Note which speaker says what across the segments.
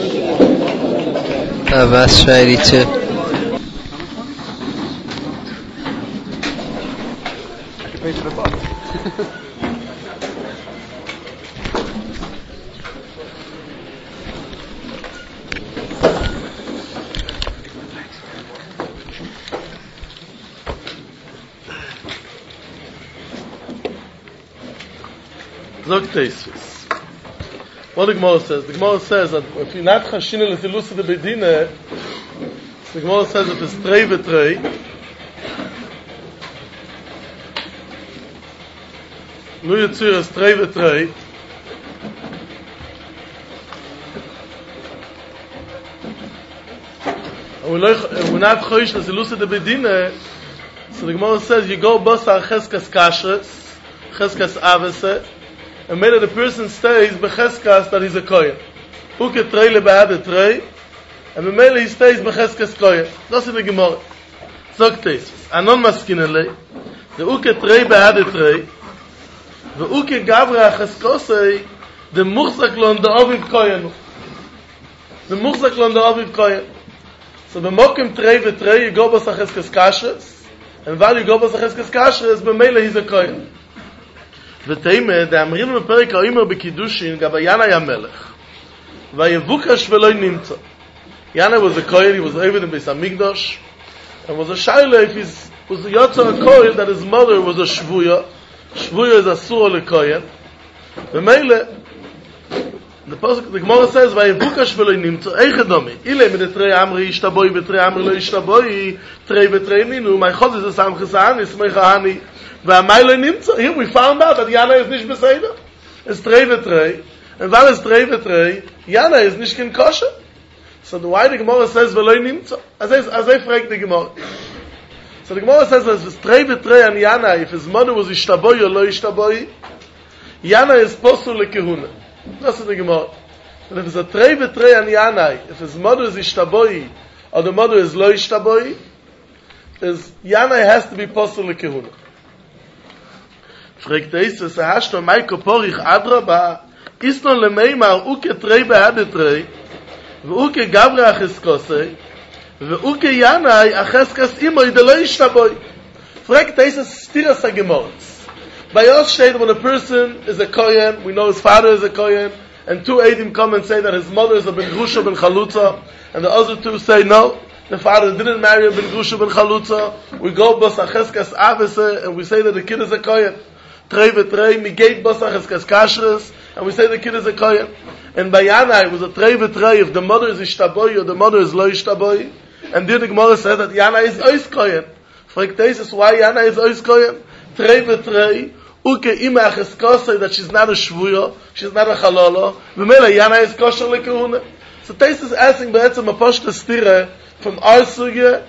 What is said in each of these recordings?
Speaker 1: Was ready
Speaker 2: What the Gemara says that if you're not chashina l'tilusa de bedina, the Gemara says that it's trei v'trei. Lu yitzir is trei v'trei. And we're not choshish l'tilusa de bedina, so the Gemara says you go basar cheskas kashrus, cheskas avese, and made the person stays becheskas that he's a kohen. Uke trei lebehad trei, and mele he stays becheskas kohen. That's in the Gemara. Zogtes, anon maskinele, the uke trei behad trei, the uke gavra cheskosei, the muchzak lon the aviv kohen. The muchzak lon the aviv kohen. So the mokim trei v'trei, you go basar cheskas kashrus, and while you go basar cheskas kashrus, mele he's a kohen. ותאימה, דאמרינו בפרק האימר בקידושין, גב ינאי המלך, ויבוקש ולא נמצא. Yana was a kohen, he was over in Beis Hamikdash, and was a shaila if he was a yotza a kohen, that his mother was a shvuya. Shvuya is asur le kohen. V'meile, the Gemara says, ויבוקש ולא נמצא, איך דומי? אילה מן תרי אמרי ישתבוי ותרי אמרי לא ישתבוי, תרי ותרי נינו, my chod is a samchesani, smechani. Here we found out that Yana is nicht beseder. It's trei v'trei. And while it's trei v'trei, Yana is nicht kin kosher. So why the Gemara says v'loi nimtza? As I frag the Gemara. So the Gemara says that if it's trei v'trei and Yana, if his mother was ishtaboi or lo ishtaboi, Yana is posul lekehuna. That's the Gemara. And if it's a trei v'trei and Yana, if his mother is ishtaboi or the mother is lo ishtaboi, Yana has to be posul lekehuna. Fragt es hast du mein Koporich adraba ist noch lemeimar uke trei behad trei uke gavra cheskosei uke yanai acheskas imo idelo ishtaboy. Fragt es stiras gemorts. By us state when a person is a kohen, we know his father is a kohen, and two Eidim come and say that his mother is a ben grusha ben chalutza, and the other two say no, the father didn't marry a ben grusha ben chalutza. We go bas acheskas avese, and we say that the kid is a kohen. Trei v'trei, migate basach es kashrus, and we say the kid is a kohen. And by Yana, it was a trei v'trei, if the mother is ishtaboy or the mother is lo ishtaboy, and the Gemara said that Yana is ois kohen. Fragt es why Yana is ois kohen? Trei v'trei, uke ima acheskosei, that she's not a shvuya, she's not a chalala, v'mela Yana is kosher lekehuna. So Teis is asking be'etzem a poshta stira from our sugya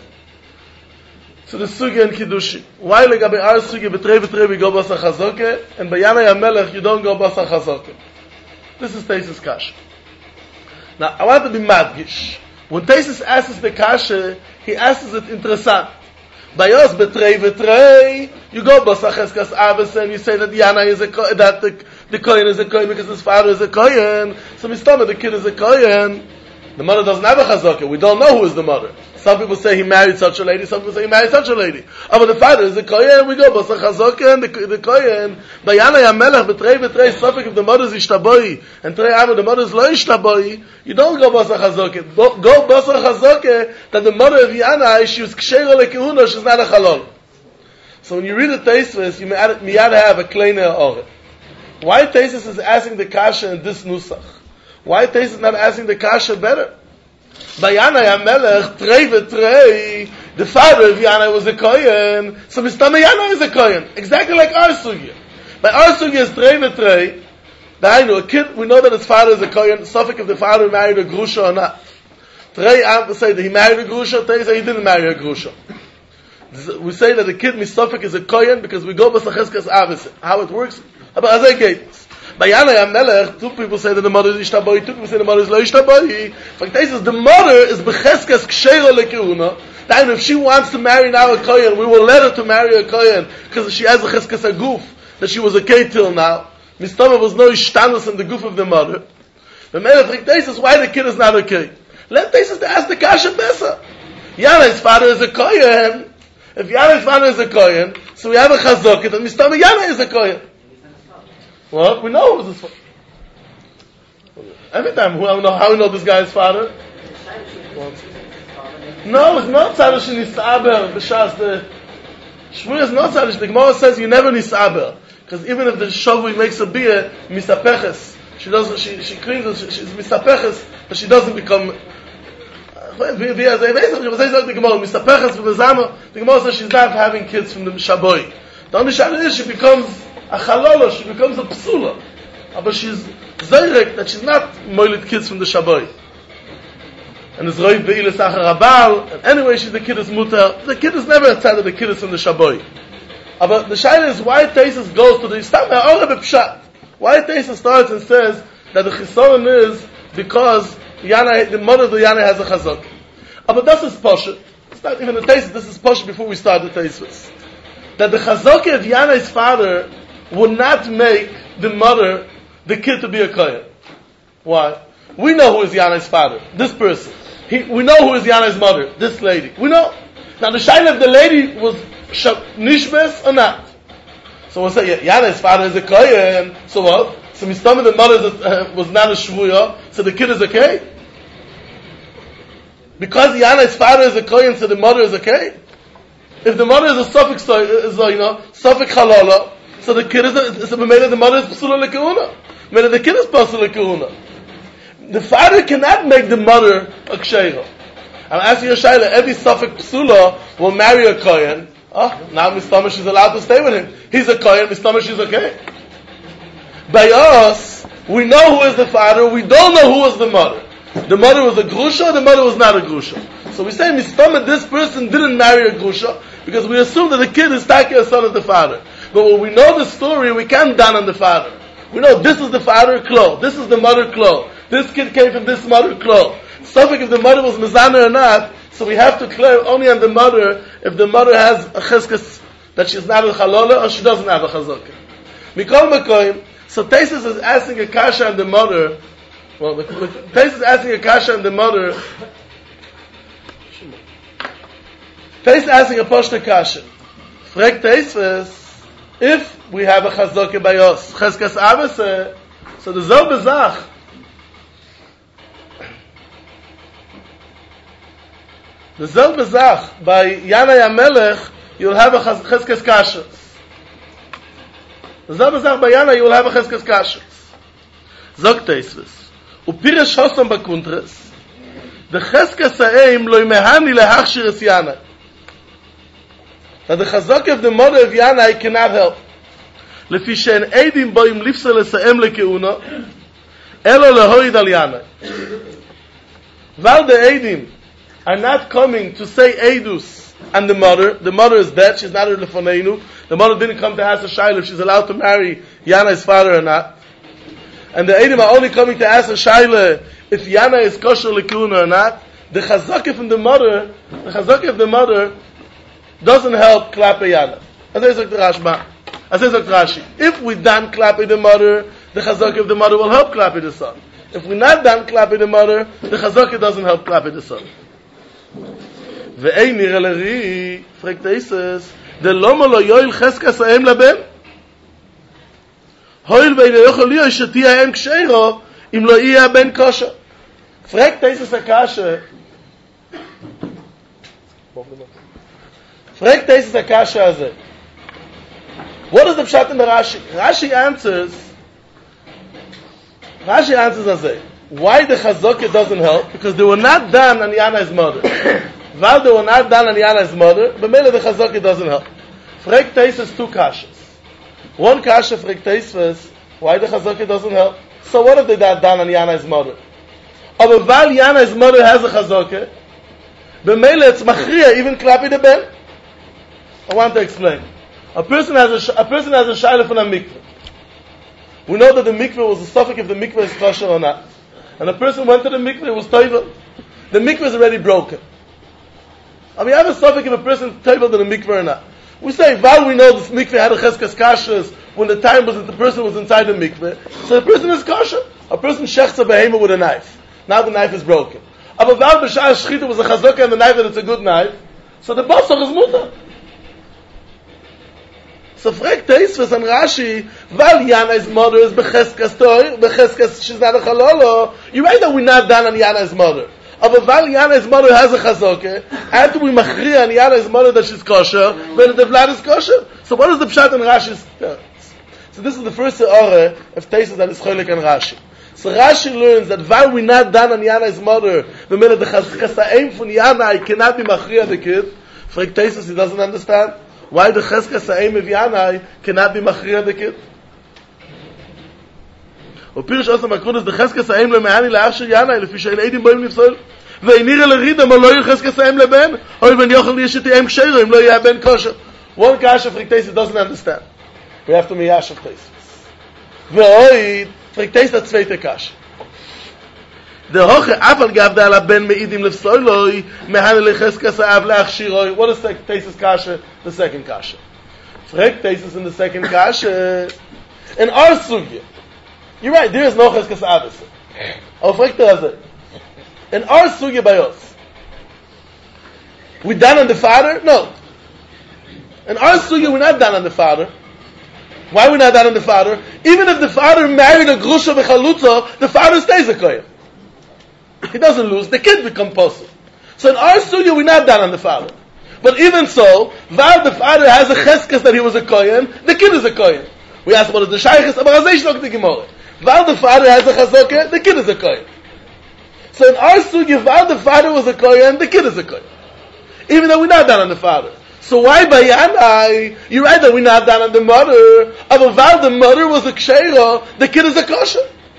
Speaker 2: to the sugya and kiddushi. Why legabe our sugya betrei v'trei we go basar chazoke, and by Yana Yamelech you don't go basar chazoke. This is Teisus Kasha. Now I want to be madgish. When Teisus asks the Kasha, he asks it interessant. By us betrei v'trei you go basar cheskas avos, and you say that Yana is a kohen, that the kohen is a kohen because his father is a kohen. So mistama the kid is a kohen. The mother doesn't have a chazaka. We don't know who is the mother. Some people say he married such a lady. Some people say he married such a lady. But the father is a kohen. We go basar chazaka and the kohen. By Yana Yamelech betrei v'trei safek if the mother is ishtaboi and trei amo the mother is lo ishtaboi. You don't go basar chazaka. Go basar chazaka that the mother of Yana, she was ksheira lekehuna. She's not a halal. So when you read the Teisves, you miyad have a kleiner or. Why Teisves is asking the kasha in this nusach? Why Teisves not asking the kasha better? By Yana Yamelech, trei v'trei, the father of Yana was a kohen, so Mistama Yana is a kohen. Exactly like our sugya. By our sugya is trei v'trei, a kid, we know that his father is a kohen, safek if the father married a grusha or not. Trei say that he married a grusha, Trei say he didn't marry a grusha. We say that the kid Mistafek is a kohen because we go basar cheskas avos. How it works? But as I get by Yana Yamelech, two people say that the mother is ishtaboy, two people say the mother is lo ishtaboy. Like they says the mother is becheskas ksheira lekehuna. That if she wants to marry now a kohen, we will let her to marry a kohen because she has a cheskas aguf that she was a kei till now. Mistama was no ishtanus in the goof of the mother. The man fragt Taisus why the kid is not okay. Let Taisus ask the kasha besser. Yanai's father is a kohen. If Yanai's father is a kohen, so we have a chazok, then Mistama Yanai is a kohen. Well, we know who's his father. Every time, how we know this guy's father? No, it's not tzadish nisaber. B'shas the Shmuel is not tzadish. The Gemara says you never nisaber, because even if the shavui makes a beer, misapeches, she doesn't. She cleans it. She's misapeches, but she doesn't become. The Gemara says she's not having kids from the Shaboy. The only shayla is she becomes a chalola, she becomes a psula. But she's zayrek that she's not moilit kids from the Shaboy. And it's roiv be'ilas achar abal, and anyway the kid is mutar. The kid is never a tzad, the kid is from the Shaboy. But the shayla is why Taisus goes to the Istam Ha'orah B'Pshat. Why Taisus starts and says that the chisoron is because Yana, the mother of the Yana has a chazak. But this is Pasha. It's not even a Taisus, this is Pasha before we start the Taisus. That the chazak of Yana's father would not make the mother, the kid, to be a kohen. Why? We know who is Yana's father, this person. We know who is Yana's mother, this lady. We know. Now the shayla if the lady was nishbes or not. So we'll say, Yana's father is a kohen, so what? So Mistama, the mother was not a shvuya, so the kid is okay? Because Yana's father is a kohen, so the mother is okay? If the mother is a suffix halala, so the kid is maybe the mother is pasula lekehuna. Maybe the kid is pasula lekehuna. The father cannot make the mother a ksheira. I'm asking you, Shaila, every suffix pasula will marry a kohen. Now Mistama she's allowed to stay with him. He's a kohen, Mistama she's okay. By us, we know who is the father, we don't know who is the mother. The mother was a grusha, the mother was not a grusha. So we say, Mistama, this person didn't marry a grusha, because we assume that the kid is taki a son of the father. But when we know the story, we can't down on the father. We know this is the father, Klo. This is the mother, Klo. This kid came from this mother, Klo. Something if the mother was mezana or not, so we have to clear only on the mother if the mother has a cheskas that she's not a chalola or she doesn't have a chazaka. Mikol Mekoim, so Taisus is asking a kasha on the mother. Well, Taisus is asking a kasha on the mother. Taisus is asking a poshta kasha. Frag Taisus, if we have a chazaka by us, cheskas avase, so the zel bezach. The zel bezach by Yanai HaMelech, you'll have a cheskas kasha. The zel bezach by Yanai, you will have a cheskas kasha. Zog Taisus. Upirish hostam bakuntres, the cheskas ha'eim lo imehani lehachshir es Yanai. That the chazak of the mother of Yanai cannot help. Lefi she'en eidim bo im lifsa lesa'em lekeuna, elo lehoid al Yanai. While the eidim are not coming to say eidus and the mother is dead, she's not a lefoneinu, the mother didn't come to ask a shayla if she's allowed to marry Yanai's father or not. And the eidim are only coming to ask a shayla if Yana is kosher lekeuna or not. The chazak of the mother doesn't help klape Yana. As I said to Rashi, if we done klape the mother, the chazak of the mother will help klape the son. If we not done klape the mother, the chazak doesn't help klape the son. Ve'ei nira leri, fragt Taisus, de loma lo yoil cheskas ha'em laben? Hoil ve'ei yochol liyo sheti ha'em ksheiro, im lo iya ben kosher. Fragt Taisus HaKasha, fragt Taisus HaKasha hazeh. What is the pshat in the Rashi? Rashi answers hazeh. Why the chazaka doesn't help? Because they were not done on Yanai's mother. While they were not done on Yanai's mother, but maybe the chazaka doesn't help. Frag Taisus two kashas. One kasha frag Taisus, why the chazaka doesn't help? So what if they not done on Yanai's mother? But while Yanai's mother has a chazaka, but maybe it's machriya even klapi the ben. I want to explain. A person has a shayla from a mikveh. We know that the mikveh was a suffix if the mikveh is kosher or not. And a person went to the mikveh, it was toivel. The mikveh is already broken. I mean, I have a suffix if a person toivel to the mikveh or not. We say, while we know this mikveh had a cheskas kashas when the time was that the person was inside the mikveh, so the person is kosher. A person shechts a behemoth with a knife. Now the knife is broken. Aber weil b'shar shchita was a chazaka and the knife that it's a good knife, so the basar is mutter. So fragt Tosfos and Rashi, weil Yana's mother is becheskas toy, becheskas she's not a chalolo, you right that we're not done on Yana's mother. Aber weil Yana's mother has a chazaka, after we machriya on Yana's mother that she's kosher, when the blood is kosher. So what is the pshat in Rashi's? So this is the first se'orah of Tosfos that is cholik and Rashi. So Rashi learns that while we're not done on Yana's mother, the minute the cheskas from Yana cannot be machriya the kid, fragt Tosfos, he doesn't understand. Why the cheskas ha'im of Yanai cannot be machriya the kid? Upirish also makrudus the cheskas ha'im le'me'ani le'ach shel Yanai lefi she'en eidim boim nifsol ve'inira l'rida ma lo yu cheskas ha'im le'ben hoi ben yochel yishiti em ksheiro im lo yah ben kosher. One kasha fragt Tosfos doesn't understand. We have to miyash of Tosfos. Ve'oi fragt Tosfos the zweite kasha. The hoche afal gavda ala ben meidim lefsoiloi mehane lecheskas ha'av le'achshiroi. What is the Tosfos kasha? The second kasha. Fragt Tosfos in the second kasha. In our sugya, you're right, there is no cheskas ha'av. Oh, fragt er. In our sugya by us, we done on the father? No. In our sugya, we're not done on the father. Why we're not done on the father? Even if the father married a grusha v'chalutza, the father stays a kohen. He doesn't lose. The kid becomes possible. So in our sugya, we're not done on the father. But even so, while the father has a cheskas that he was a kohen, the kid is a kohen. We ask about the shaykhs, but azay shlok the gemara. While the father has a chazaka, the kid is a kohen. So in our sugya, while the father was a kohen, the kid is a kohen. Even though we're not done on the father. So why by Yanai, you're right that we're not done on the mother, but while the mother was a ksheira, the kid is a kosher.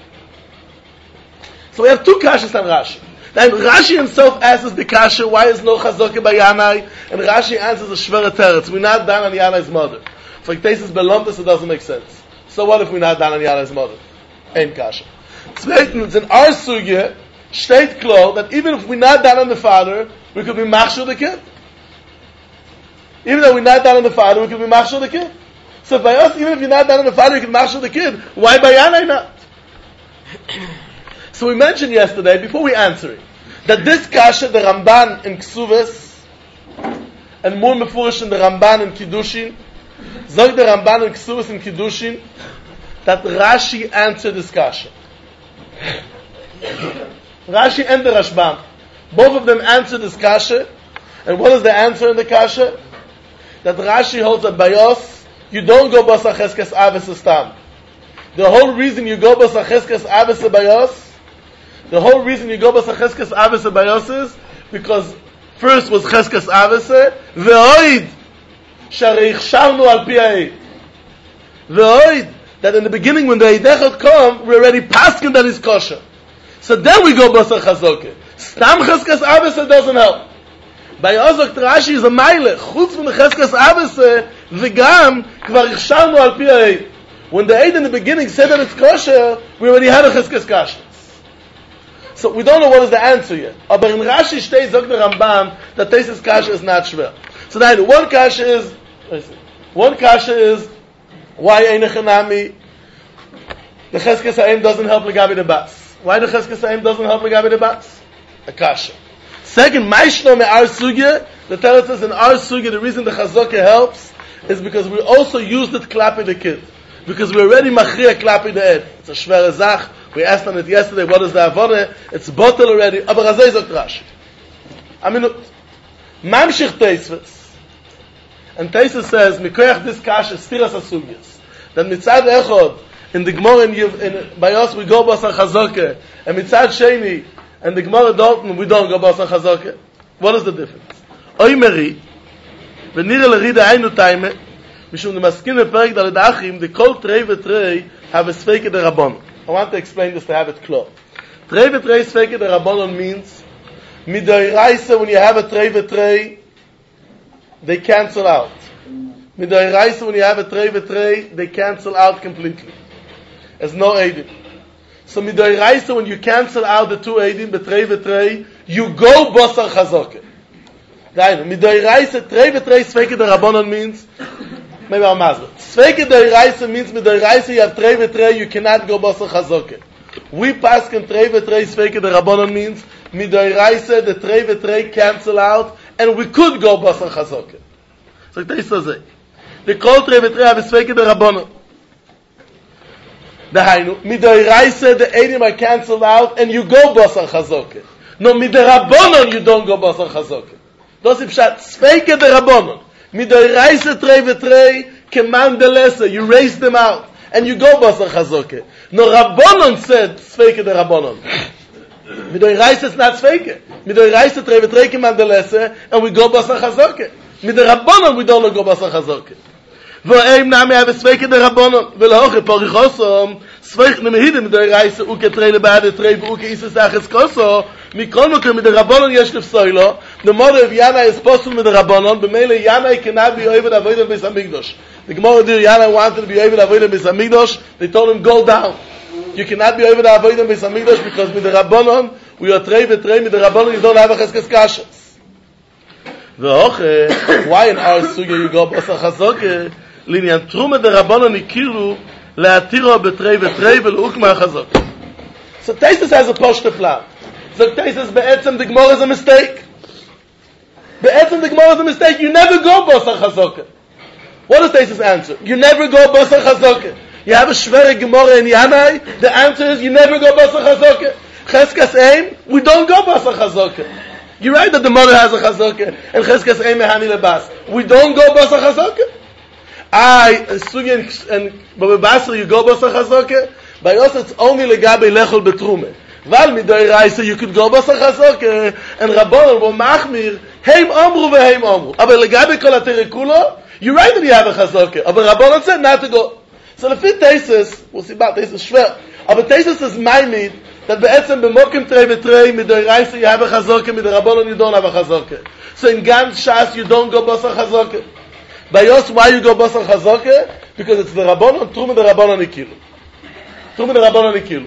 Speaker 2: So we have two kashas on Rashi. Then Rashi himself asks the kasha, why is no chazaka by Yanai? And Rashi answers a shvera teretz. We're not done on Yanai's mother. For Tosfos belongs, it doesn't make sense. So what if we're not done on Yanai's mother? Ain't kasha. Zweitens, in our sugya, steht klar that even if we're not done on the father, we could be machshir the kid. Even though we're not done on the father, we could be machshir the kid. So by us, even if you're not done on the father, you can machshir the kid. Why by Yanai not? So we mentioned yesterday, before we answer it, that this kasha, the Ramban in Ksuvas, and more mefurish in the Ramban in Kiddushin, zog the Ramban in Ksuvas and Kiddushin, that Rashi answered this kasha. Rashi and the Rashbam, both of them answered this kasha, and what is the answer in the kasha? That Rashi holds that by us, you don't go basa cheskes aves stam. The whole reason you go basa cheskes aves by us, the whole reason you go basa cheskes aves by us is because first was cheskes aves, ve'oid sharei chshavnu al pi ha'ed. Ve'oid, that in the beginning when the eidechot come, we already paskin that is kosher. So then we go basa chazoke. Stam cheskes aves doesn't help. By Ozok Rashi is a mile. Chutz from the cheskes aves, v'gam kvar chshavnu al pi ha'ed. When the Eid in the beginning said that it's kosher, we already had a cheskes kasher. So we don't know what is the answer yet. Aber in Rashi steht zog the Rambam that Tosfos kasha is not shver. So then one kasha is why ein echanami the cheskes ha'im doesn't help legabi the bas. Why the cheskes ha'im doesn't help legabi the bas? A kasha. Second, Maishno me our sugya, the teretz is in our sugya, the reason the chazaka helps is because we also used it klapi the kid. Because we already machriya klapi the ed. It's a shver zach. We asked on it yesterday, what is the avone? It's bottle already. Aber azay zok Rashi. I mean, mamshich Tosfos. And Tosfos says, mikoyach this kasha stiras asugyas. That mitzad echod, in the Gemara in by us we go basar chazaka, and mitzad sheni, and the Gemara Dalton, we don't go basar chazaka. What is the difference? Oymeri, v'nira l'rida aynu taime, mishum nemaskin leperek daled achim, the kol trei v'trei have a sveike de rabon. I want to explain this to have it clear. Trei v'trei sveike de rabon means, midoiraisa, when you have a trei v'trei, they cancel out. Midoiraisa, when you have a trei v'trei, they cancel out completely. There's no eidim. So midoiraisa, when you cancel out the two eidim, betrei v'trei, you go basar chazaka. Midoiraisa, trei v'trei sveike de rabon means, maybe I'll mazle. Sveike de raisa means midoiraisa, you have trei v'trei, you cannot go basar chazaka. We paskin trei v'trei sveike the Rabbanon means midoiraisa the trei v'trei cancel out and we could go basar chazoke. So this is it. The kol trei v'trei have sveike the Rabbanon. The hainu midoiraisa the eidim are cancelled out and you go basar chazoke. No midorabonon you don't go basar chazoke. Das ist pshat sveike the Rabbanon. Midoiraisa trei v'trei command the lesser. You raise them out. And you go basar chazoke. No Rabbanon said sveike the Rabbanon. Midoi reise is not sveike. Midoi reise trei v'trei command the lesser, and we go basar chazoke. Midoi Rabbanon we don't go basar chazoke. V'eim nami have sveike the Rabbanon. V'lehoche porichosom sveich nemehide midoi reise uke trei lebade trei v'uke isis aches koso. Mikol mokem midoi Rabbanon yesh nefsoilo. The mother of Yana is possible with the Rabbanon. B'meile Yana cannot be oved avodah beis hamikdash. The Gemara Dir Yana wanted to be able to avoid the Beis Hamikdash. They told him, go down. You cannot be able to avoid the Beis Hamikdash because with the Rabbanon, we are trei v'trei, with the Rabbanon you don't have a cheskes kashas. Why in our sugya you go basar chazoke? Linyan truma the Rabbanon ikiru le'atiro b'trei v'trei v'le'ukma chazoke. So Taisus has a poshte plan. So Taisus be'etzem the Gemara is a mistake. Be'etzem the Gemara is a mistake. You never go basar chazoke. What is Taisus' answer? You never go basar chazoke. You have a shvere Gemara in Yanai. The answer is you never go basar chazoke. Cheskas Eim, we don't go basar chazoke. You're right that the mother has a chazoke and Cheskas Eim mehani lebas. We don't go basar chazoke. Sugi and Babasar you go basar chazoke. By us it's only legabe lechol betrume. Val midoi reise you could go basar chazoke and Rabbanon will machmir heim amru veheim amru. Aber legabe kol aterekulo. You're right that you have a chazoke. But Rabbanon said not to go. So the fifth thesis, we'll see about this is shver. But thesis is maimid that be'etzem b'mokim trei v'trei midoi reise you have a chazoke, midoi Rabbanon you don't have a chazoke. So in Gans Shas you don't go basar chazoke. By Yos why you go basar chazoke? Because it's the Rabbanon, Truma the Rabbanon ikilu. Truma the Rabbanon ikilu.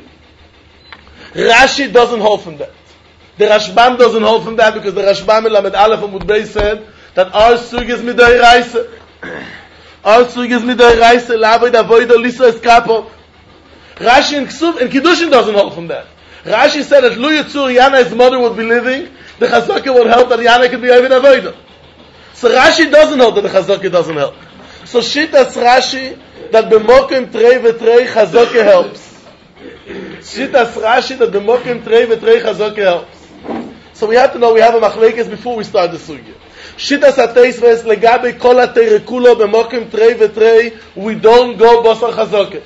Speaker 2: Rashi doesn't hold from that. The Rashbam doesn't hold from that because the Rashbam in Lamed Aleph and Mudbei said that our sug is midoi reise. Our sug is midoi reise. La'avoid avoid lisa es kapo. Rashi and Ksuv and Kiddushin doesn't hold from that. Rashi said that Lu Yitzur Yana's mother would be living. The Chazaka would help that Yana could be avoid avoid. So Rashi doesn't hold that the Chazaka doesn't help. So Shitas Rashi that b'mokim trei v'trei Chazaka helps. Shitas Rashi that b'mokim trei v'trei Chazaka helps. So we have to know we have a machlekes before we start the sugya. Shitas HaTeisves legabe kol haterekulo b'mokim trei v'trei we don't go basar chazoke.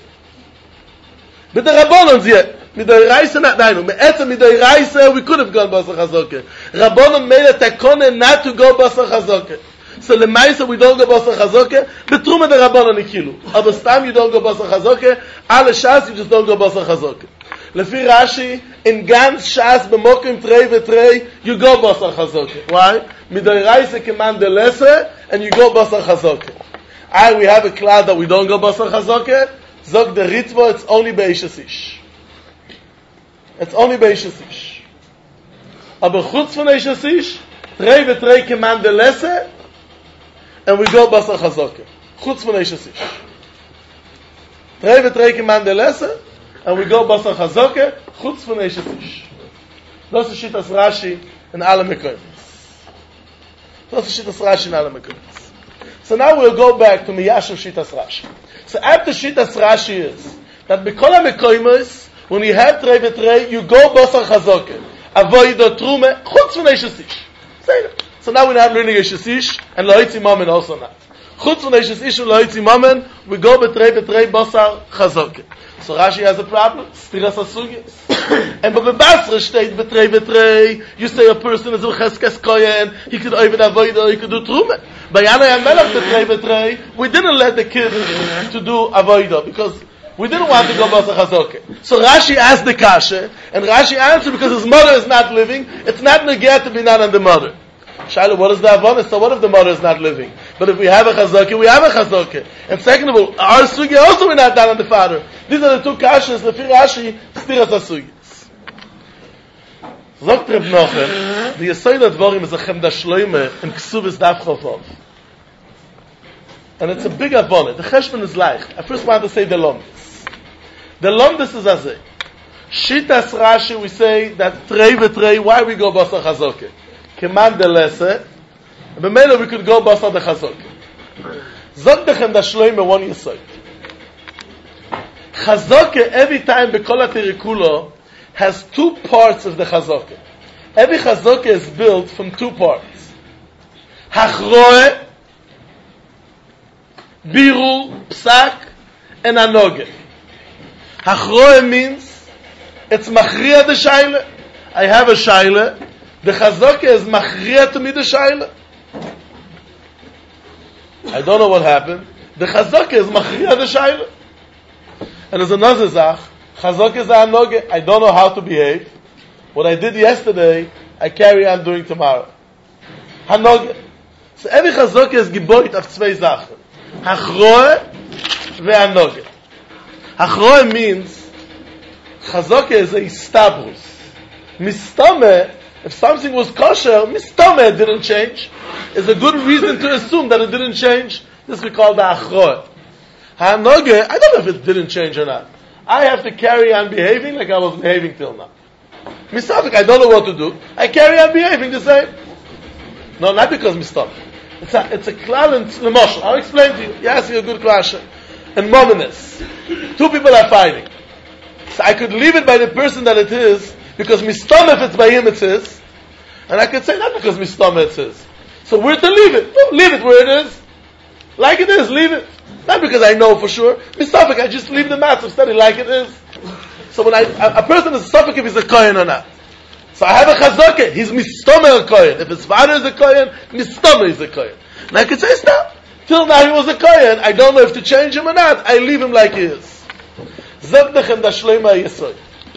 Speaker 2: But the Rabbanon yet midoi reise not dainu. Me'etzem midoi reise we could have gone basar chazoke. Rabbanon made a takone not to go basar chazoke. So lemaisa we don't go basar chazoke. Betruma the Rabbanon ikilu. Aber stam you don't go basar chazoke. Ale shas you just don't go basar chazoke. Lefi Rashi, in Gans Shas b'mokim trei v'trei, you go basar chazoke. Why? Midoi reise command the lesser, and you go basar chazoke. We have a cloud that we don't go basar chazoke. Zog the Ritva, it's only be'ishes ish. It's only be'ishes ish. Aber chutz von eishes ish, trei v'trei command the lesser, and we go basar chazoke. Chutz von eishes ish. Trei v'trei command the lesser, and we go basar chazoke, chutz von eishes ish. Das ist Shitas Rashi in alle Mekoyim. Das ist Shitas Rashi in alle Mekoyim. So now we'll go back to Miyashav Shitas Rashi. So after Shitas Rashi is that B'kol HaMekoyimos, when you have trei v'trei, you go basar chazoke. Avoida trume, chutz von eishes ish. So now we're not learning eishes ish, and lo'itzi mamen also not. Chutz von eishes ish and lo'itzi mamen, we go b'trei v'trei basar chazoke. So Rashi has a problem. Stiras HaSugyos. And by the Basra state b'trei v'trei, you say a person is a cheskes koyen, he could oived avoida, he could do trume. By Yanai HaMelech b'trei v'trei, we didn't let the kid to do avoida because we didn't want to go basar chazoke. So Rashi asked the kasha, and Rashi answered because his mother is not living. It's not negate to be not on the mother. Shaila, what is the avodah? So what if the mother is not living? But if we have a chazoke, we have a chazoke. And second of all, our sugi also we're not down on the father. These are the two kashas, Lefi Rashi, stiras HaSugyos. Zogt Reb Nochem, the Yesod HaDvorim is a chemda shloime in Ksubis Daf Chofov. And it's a big avodah. The cheshbon is leicht. I first want to say the lomdis. The lomdis is azeh. Shitas Rashi, we say that trei v'trei, why we go basar chazoke? Keman de lese, b'meila we could go basar de chazoke. Zog dechem da shloime one yesod. Chazoke, every time b'kol ha-terikulo, has two parts of the chazoke. Every chazoke is built from two parts. Hachroe, biru, psak, and anoge. Hachroe means it's machriya the shaila. I have a shaila. The chazoke is machriya to me the shaila. I don't know what happened. The chazoke is machriya the shaila. And there's another zach. Chazoke is anoge. I don't know how to behave. What I did yesterday, I carry on doing tomorrow. Hanoge. So every chazoke is geboit of zwei zachen. Hachroe ve'anoge. Hachroe means Chazoke is a istabrus. Mistame, if something was kosher, mistame didn't change. Is a good reason to assume that it didn't change. This we call the achroe. Hanoge, I don't know if it didn't change or not. I have to carry on behaving like I was behaving till now. Mistame, I don't know what to do. I carry on behaving the same. No, not because mistame. It's a klal and lemoshel. I'll explain to you. You ask you a good question. And mominous. Two people are fighting. So I could leave it by the person that it is, because mistam if it's by him it's his, and I could say not because mistam it's his. So we're to leave it. No, leave it where it is. Like it is, leave it. Not because I know for sure. Mistafik, I just leave the matter study like it is. So when a person is suffik if he's a kohen or not. So I have a chazoke, he's mistomer a kohen. If his father is a kohen, mistomer is a kohen. And I could say stop. Till now he was a kohen, I don't know if to change him or not, I leave him like he is. Zebdechem da shleima yesod.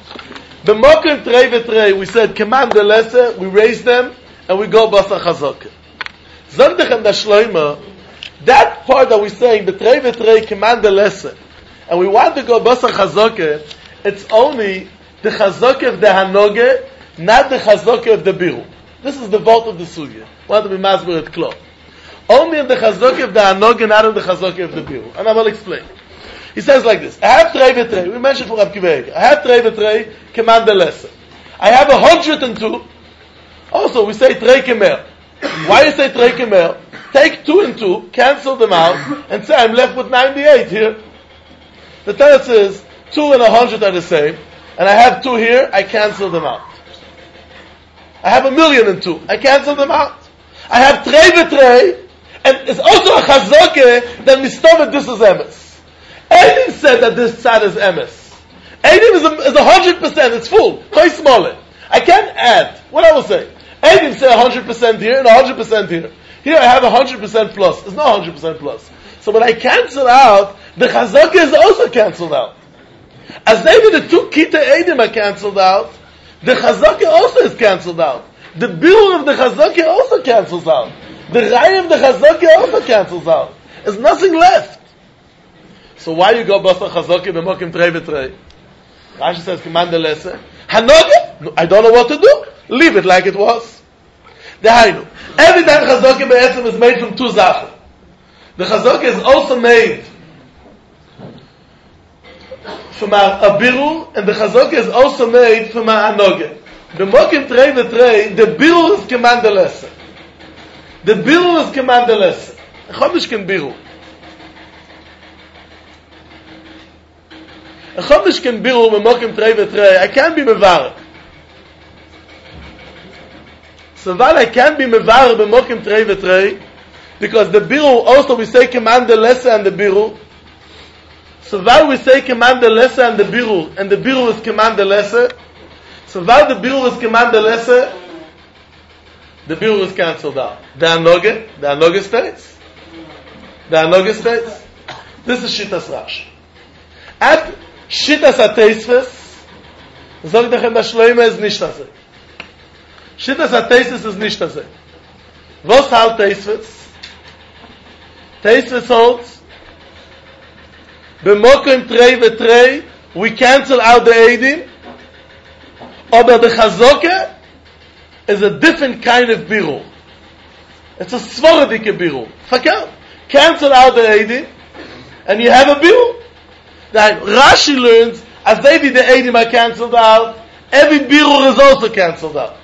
Speaker 2: B'mokim trei v'trei, we said, command the lesser, we raise them, and we go basar chazoke. Zebdechem da shleima, that part that we're saying, the trei v'trei, command the lesser, and we want to go basar chazoke, it's only the chazoke of the hanoge, not the chazoke of the biru. This is the vault of the sugya. We want to be masber it klo. Only in the chazoke of the hanoge, not in the chazoke of the biru. And I will explain. He says like this: I have trei v'trei. We mentioned for Rav Kiva. I have trei v'trei, command the lesser. I have 102. Also, we say trei kemer. Why you say trei kemer? Take 2 and 2, cancel them out, and say I'm left with 98 here. The teretz is 2 and 100 are the same, and I have 2 here. I cancel them out. I have 1,000,002. I cancel them out. I have trei v'trei, and it's also a chazoke that mistomet this is emes. Eidim said that this side is emes. Eidim is 100%. It's full. Very small. I can't add. What I will say. Eidim say 100% here and 100% here. Here I have 100% plus. It's not 100% plus. So when I cancel out, the chazoke is also cancelled out. As maybe the 2 kita eidim are cancelled out, the chazoke also is cancelled out. The bill of the chazoke also cancels out. The rai of the chazoke also cancels out. There's nothing left. So why you go basar chazoke b'mokim trei v'trei? Rashi says, command the lesser. Hanoge? No, I don't know what to do. Leave it like it was. Dehainu. Every time chazoke be'etzem is made from 2 zachen. The chazoke is also made from a biru, and the chazoke is also made from a hanoge. B'mokim trei v'trei, the biru is command the lesser. The biru is command the lesser. Chodesh can biru. A chodesh can biru b'mokim trei v'trei. I can't be mevarek. So while I can't be mevarek b'mokim trei v'trei, because the biru also we say command the lesser and the biru. So while we say command the lesser and the biru is command the lesser, so while the biru is command the lesser, the biru is cancelled out. The hanoge states. The hanoge states. This is Shitas Rashi. At Shitas HaTeisves, sagt dechem da shloime is nicht hazeh. Shitas HaTeisves is nicht hazeh. Was halt Teisves? Teisves holds, b'mokim trei v'trei, we cancel out the eidim, aber the chazoke is a different kind of biru. It's a svaradike biru. Fakel. Cancel out the eidim, and you have a biru. Now, Rashi learns as they did the Eidim are cancelled out, every birur is also cancelled out.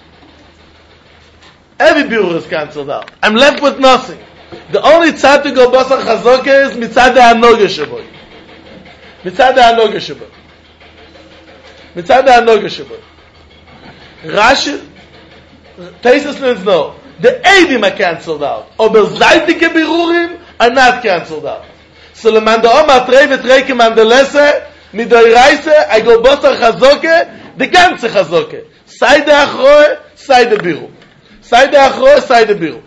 Speaker 2: Every birur is cancelled out. I'm left with nothing. The only tzad to go basar chazokah is mitzad ha'anoga sheboy. Mitzad ha'anoga sheboy. Mitzad ha'anoga sheboy. Rashi, Taisus learns no. The Eidim are cancelled out. Aber zeitige birurim are not cancelled out. So leman da Omar trei v'trei keman de lese, midoi reise, I go basar chazokah, the ganze chazokah. Sei de achroe, sei de biru. Sei de achroe, sei de biru.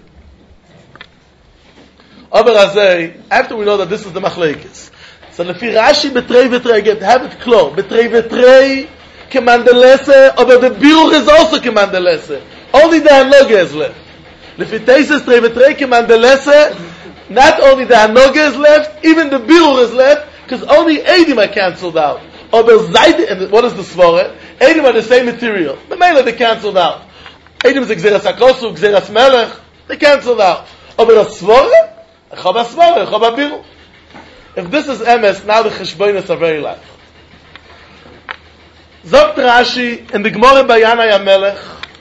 Speaker 2: Aber azay, after we know that this is the machlekes. So lefi Rashi betrei v'trei, get have it clear. Betrei v'trei keman de lese, aber the biru is also keman de lese. Only the hanoga is left. Lefi Taisus trei v'trei keman de lese, not only the hanoga is left, even the biru is left, because only Eidim are cancelled out. Aber Zayd, and what is the svara? Eidim are the same material. The mele they cancelled out. Eidim is Gzeras HaKosu, Gzeras Melech, they cancelled out. Aber the svara, Chaba svara, Chaba biru. If this is emes, now the cheshbonos are very light. Zogt Rashi in the Gemara by Yanai HaMelech,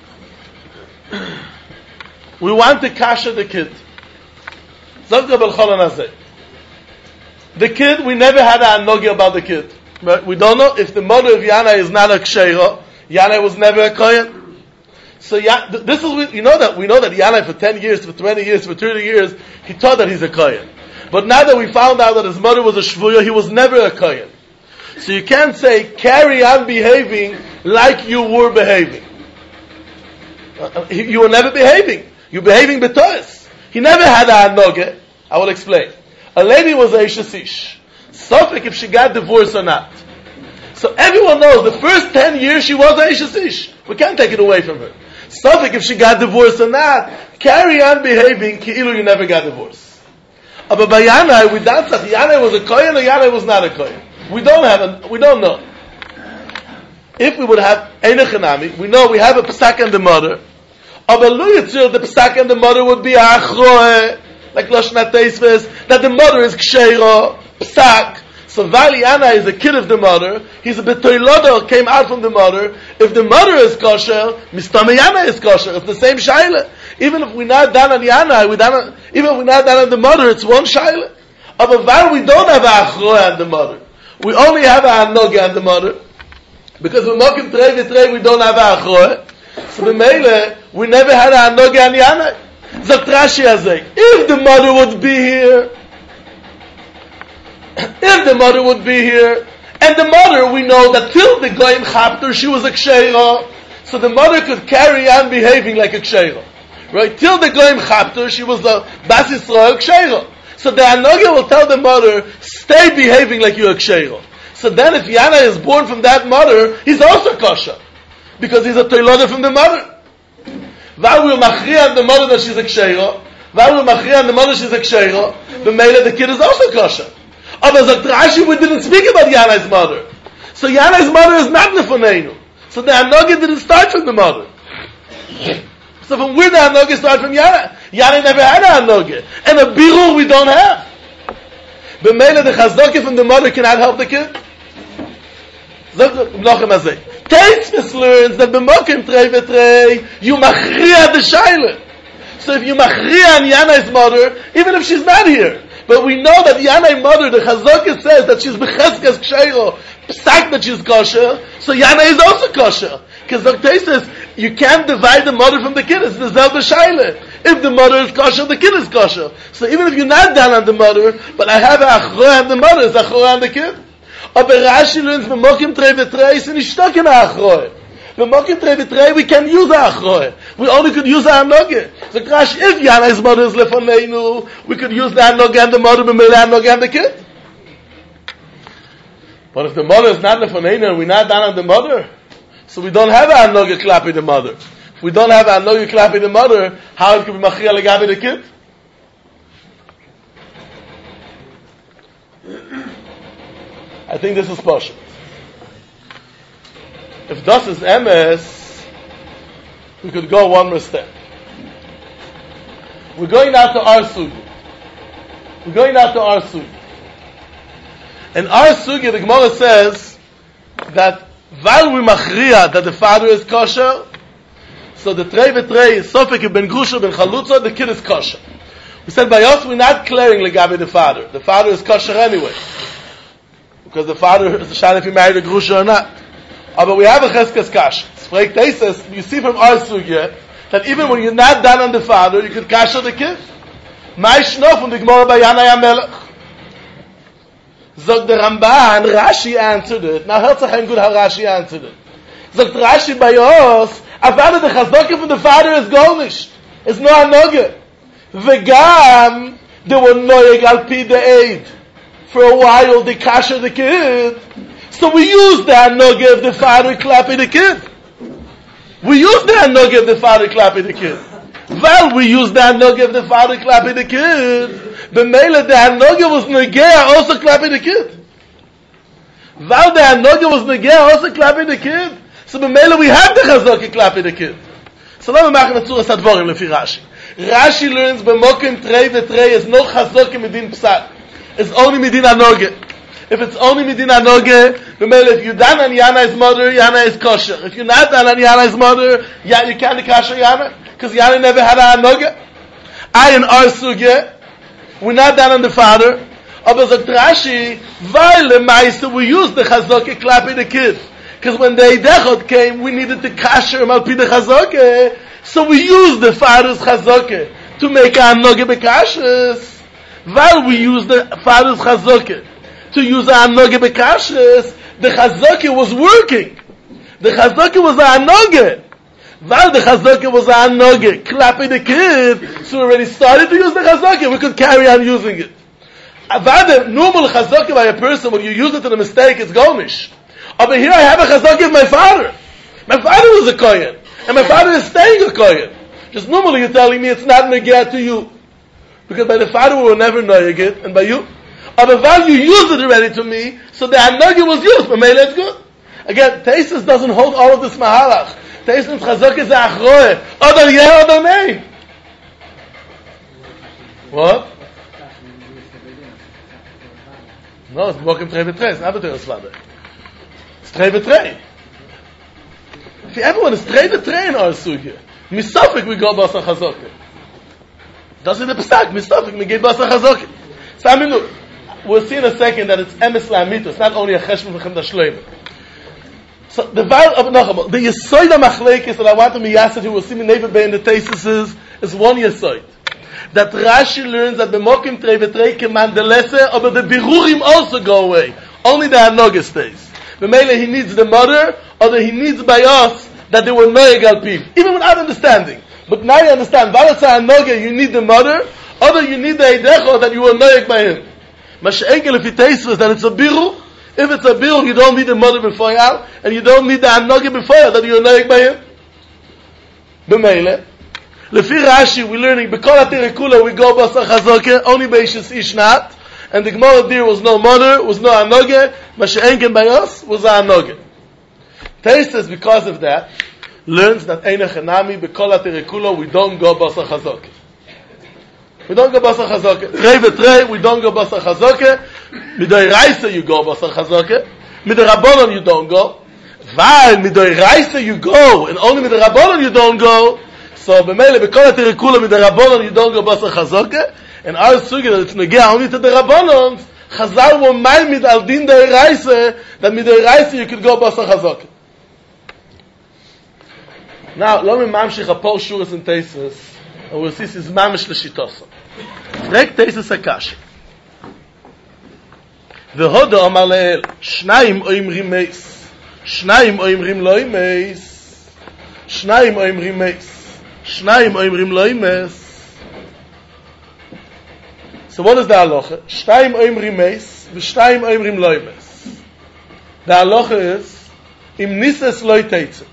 Speaker 2: we want to kasha the kid. Zogt Rabbi Elchanan Hazeh. The kid, we never had a anogi about the kid. But we don't know if the mother of Yanai is not a ksheira. Yanai was never a kohen. So this is, we know that Yanai for 10 years, for 20 years, for 30 years, he taught that he's a kohen. But now that we found out that his mother was a shvuya, he was never a kohen. So you can't say, carry on behaving like you were behaving. You were never behaving. You're behaving betois. He never had a anoge. I will explain. A lady was a Ishasish. Sofik if she got divorced or not. So everyone knows the first 10 years she was a Ishasish. We can't take it away from her. Sofik if she got divorced or not, carry on behaving ki'ilu you never got divorced. But by Yanai, we don't say Yanai was a kohen or Yanai was not a kohen. We don't know. If we would have Einechanami, we know we have a Pesach and the mother. Aber Lu Yitzir, the Pesach and the mother would be Achroe, like Lashon HaTeisves, that the mother is Ksheira, Pesach. So Vali Yana is a kid of the mother, he's a Betoilodo, came out from the mother. If the mother is kosher, Mistame Yana is kosher. It's the same Shaila. Even if we're not done on Yana, even if we're not done on the mother, it's one Shaila. Aber Val, we don't have a Achroe on the mother. We only have a Hanoge on the mother. Because we're Mokim Trei, we don't have a Achroe. So the Mele, we never had a Hanoge on Yana. Zot Rashi Hazeh, if the mother would be here, and the mother, we know that till the Goyim Chapter, she was a Ksheira, so the mother could carry on behaving like a Ksheira. Right? Till the Goyim Chapter, she was a Bas Yisrael Ksheira. So the Hanoge will tell the mother, stay behaving like you're a Ksheira. So then if Yana is born from that mother, he's also kosher. Because he's a Toilada from the mother. While we're machriya on the mother that she's a ksheira, the male, the kid is also kosher. But as a Rashi, we didn't speak about Yanai's mother. So Yanai's mother is not Nefoneinu. So the Hanoge didn't start from the mother. So from where the Hanoge start from Yanai? Yanai never had a Hanoge. And a birur we don't have. The male, the chazdoke from the mother cannot help the kid. Taitzvus learns that b'mokim trei v'trei, you machriya the shaila. So if you machriya on Yanai's mother, even if she's not here, but we know that Yanai's mother, the Chazakah says that she's b'cheskas ksheiro, psak that she's kosher, so Yanai is also kosher. Because Dr. says, you can't divide the mother from the kid, it's the zelda shaila. If the mother is kosher, the kid is kosher. So even if you're not down on the mother, but I have a achroa on the mother, it's achroa on the kid. Aber Rashi learns b'mokim trei v'trei, it's nicht stuck in a achroa. B'mokim trei v'trei, we can use a achroa. We only could use a hanoge. So Rashi, if Yanai's mother is lefoneinu, we could use the hanoge and the mother, b'mele hanoge and the kid. But if the mother is not lefoneinu and we're not down on the mother, so we don't have a hanoge klapi the mother. If we don't have a hanoge klapi the mother, how it could be machriya legabi the kid? I think this is Pasha. If das is MS, we could go one more step. We're going out to our sugi. And our sugi, the Gemara says, that while we machriya that the father is kosher, so the trei v'trei is sofek ben grusha ben chalutza, the kid is kosher. We said by us we're not declaring legabe the father. The father is kosher anyway, because the father is the shayla if he married a grusha or not. But we have a cheskes kasher. You see from our sugya that even when you're not done on the father, you can kasher the kid. My shno from the Gemara by Yanai HaMelech. Zog the Ramban, Rashi answered it. Now hört sich ein gut how Rashi answered it. Zog Rashi by us, after the chazokim from the father is golnish. It's no hanoge. Vegam, they were noyeg al pi the aid. For a while they kasher the kid. So we use the hanoge of the father clapping the kid. We use the hanoge of the father clapping the kid. Well, we use the hanoge of the father clapping the kid. The male the hanoge was negea also clapping the kid. Well, the hanoge was negea also clapping the kid. So the male we have the chazoki clapping the kid. So let me make a tzura sadvorim lefi Rashi. Rashi learns b'mokim trei v'trei is no chazoki midin psak. It's only midin hanoge. If it's only midin hanoge, the male if you done on Yana's mother, Yana is kosher. If you're not done on Yana's mother, you can't kasher Yana. Because Yana never had a hanoge. I in our sugya, we're not done on the father. Aber sagt Rashi, weil the meister we used the chazoke clapping the kid. Because when the Eidechot came, we needed to kasher him al pi the chazoke. So we used the father's chazoke to make a hanoge bekashes. While we used the father's chazoke to use a hanoge bekashes, the chazoke was working. The chazoke was a hanoge. While the chazoke was a hanoge, clapping the kid, so we already started to use the chazoke, we could carry on using it. While the normal chazoke by a person, when you use it to the mistake, it's golnish. Over here I have a chazoke of my father. My father was a kohen, and my father is staying a kohen. Just normally you're telling me it's not negea to you. Because by the father we will never know it, and by you. But while you use it already to me, so the hanoge was used, but maybe it's good. Again, Taisus doesn't hold all of this mahalach. Taisus chazoke is a achroe. Odor yeh, odor nei. What? No, it's mokim trei v'trei. It's not b'teres father. It's trei v'trei. If everyone is trei v'trei in our sugya, misafik we go b'asar chazoke. Doesn't the Pesach, misafik we get b'asar chazoke. So I mean, look, we'll see in a second that it's emes la'amito. It's not only a cheshbon v'chem d'shleim. So the yesoid ha'machleikis that I want to be yasset, who will see me never be in the thesis is one yesoid. That Rashi learns that the mokim trei v'trei keman delese, but the birurim also go away. Only the hanoge stays. The mele he needs the mother, or that he needs by us that they were noyeg al piv, even without understanding. But now you understand. While it's a hanoge, you need the mother, or that you need the eidecho that you were noyeg by him. Masha'egel if it tastes that it's a biru. If it's a biru, you don't need the mother before you, and you don't need the hanoge before you, that you were noyeg by him. B'mele. Lefi Rashi, we're learning, B'kol HaTerekula, we go Basar Chazoke, only Beishis Ishnat, and the Gemara there was no mother, was no hanoge, Masha'enken by us was a hanoge. Taisus, because of that, learns that Eina Chanami, B'kol HaTerekula, we don't go Basar Chazoke. We don't go Basar Chazoke. Trei v'trei, we don't go Basar Chazoke. Midoi Raisa, you go Basar Chazoke. Midoi Rabbanon, you don't go. While Midoi Raisa, you go, and only Midoi Rabbanon, you don't go. So b'meile b'kol ha'terekula midei rabbanon you don't go basar chazoke, and our sugi that it's negea only to the rabbanon. Chazal will ma'amid al din deiraisa that midei raisa you could go basar chazoke. Now lo me mamshich apor shuras and teisus, and we'll see this is mamish l'shitosa. Frek teisus hakash. V'hoda omar le'el shnayim oimrim meis, shnayim oimrim lo meis, shnayim oimrim meis. Shnayim oimrim lo imes. So what is the halacha? Shnayim oimrim meis, v'shnayim oimrim lo imes. The halacha is, im nises lo yiteitze.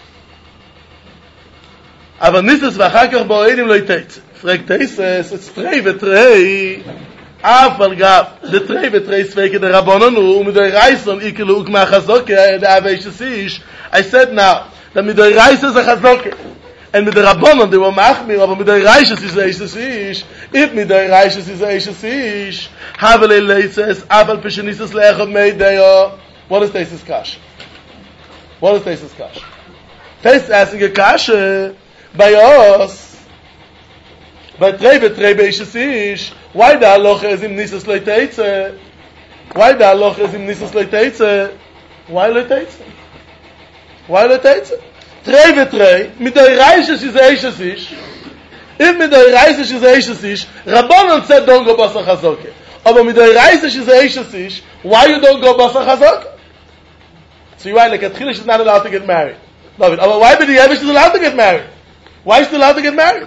Speaker 2: Aber nises v'achar kach bo'edim lo yiteitze. Frag teises, it's trei v'trei, af al gav, the trei v'trei sveke de rabononu, midoi raison, ikelu ukma chazoke, the aveishes ish. I said now, that midoi raison is a chazoke. And with the Rabbanon, they were machmir, but with the Reishes is Eishes Ish. If with the Reishes is Eishes Ish, Havele Leitzes, Abel Peshenisses Leechot Meideyo. What is Taisus Kasha? What is Taisus Kasha? Taisus asking a Kasha by us, by Trebe Ishes, why the halacha is im Nisus Leiteitze? Why the halacha is im Nisus Leiteitze? Why Leiteitze? Why Leiteitze? Trebe, mit der Reise is Eishes ish. If mit der Reise is Eishes ish, Rabbanon said don't go Basar Chazoke. Aber mit der Reise is Eishes ish, why you don't go Basar Chazoke? So you write like Atchilish is not allowed to get married. David, but why B'di Yevish is allowed to get married? Why is she allowed to get married?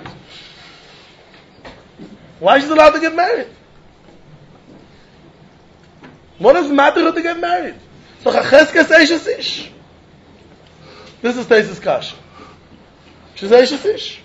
Speaker 2: Why is she allowed to get married? What does it matter her to get married? So Chacheskes Eishes ish. This is Taisus Kasha. She's Eishes ish.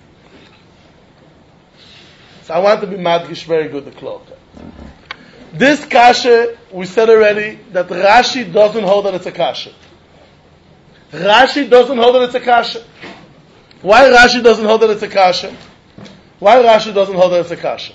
Speaker 2: So I want to be madgish very good, the clock. This Kasha, we said already, that Rashi doesn't hold that it's a Kasha. Rashi doesn't hold that it's a Kasha. Why Rashi doesn't hold that it's a Kasha? Why Rashi doesn't hold that it's a Kasha?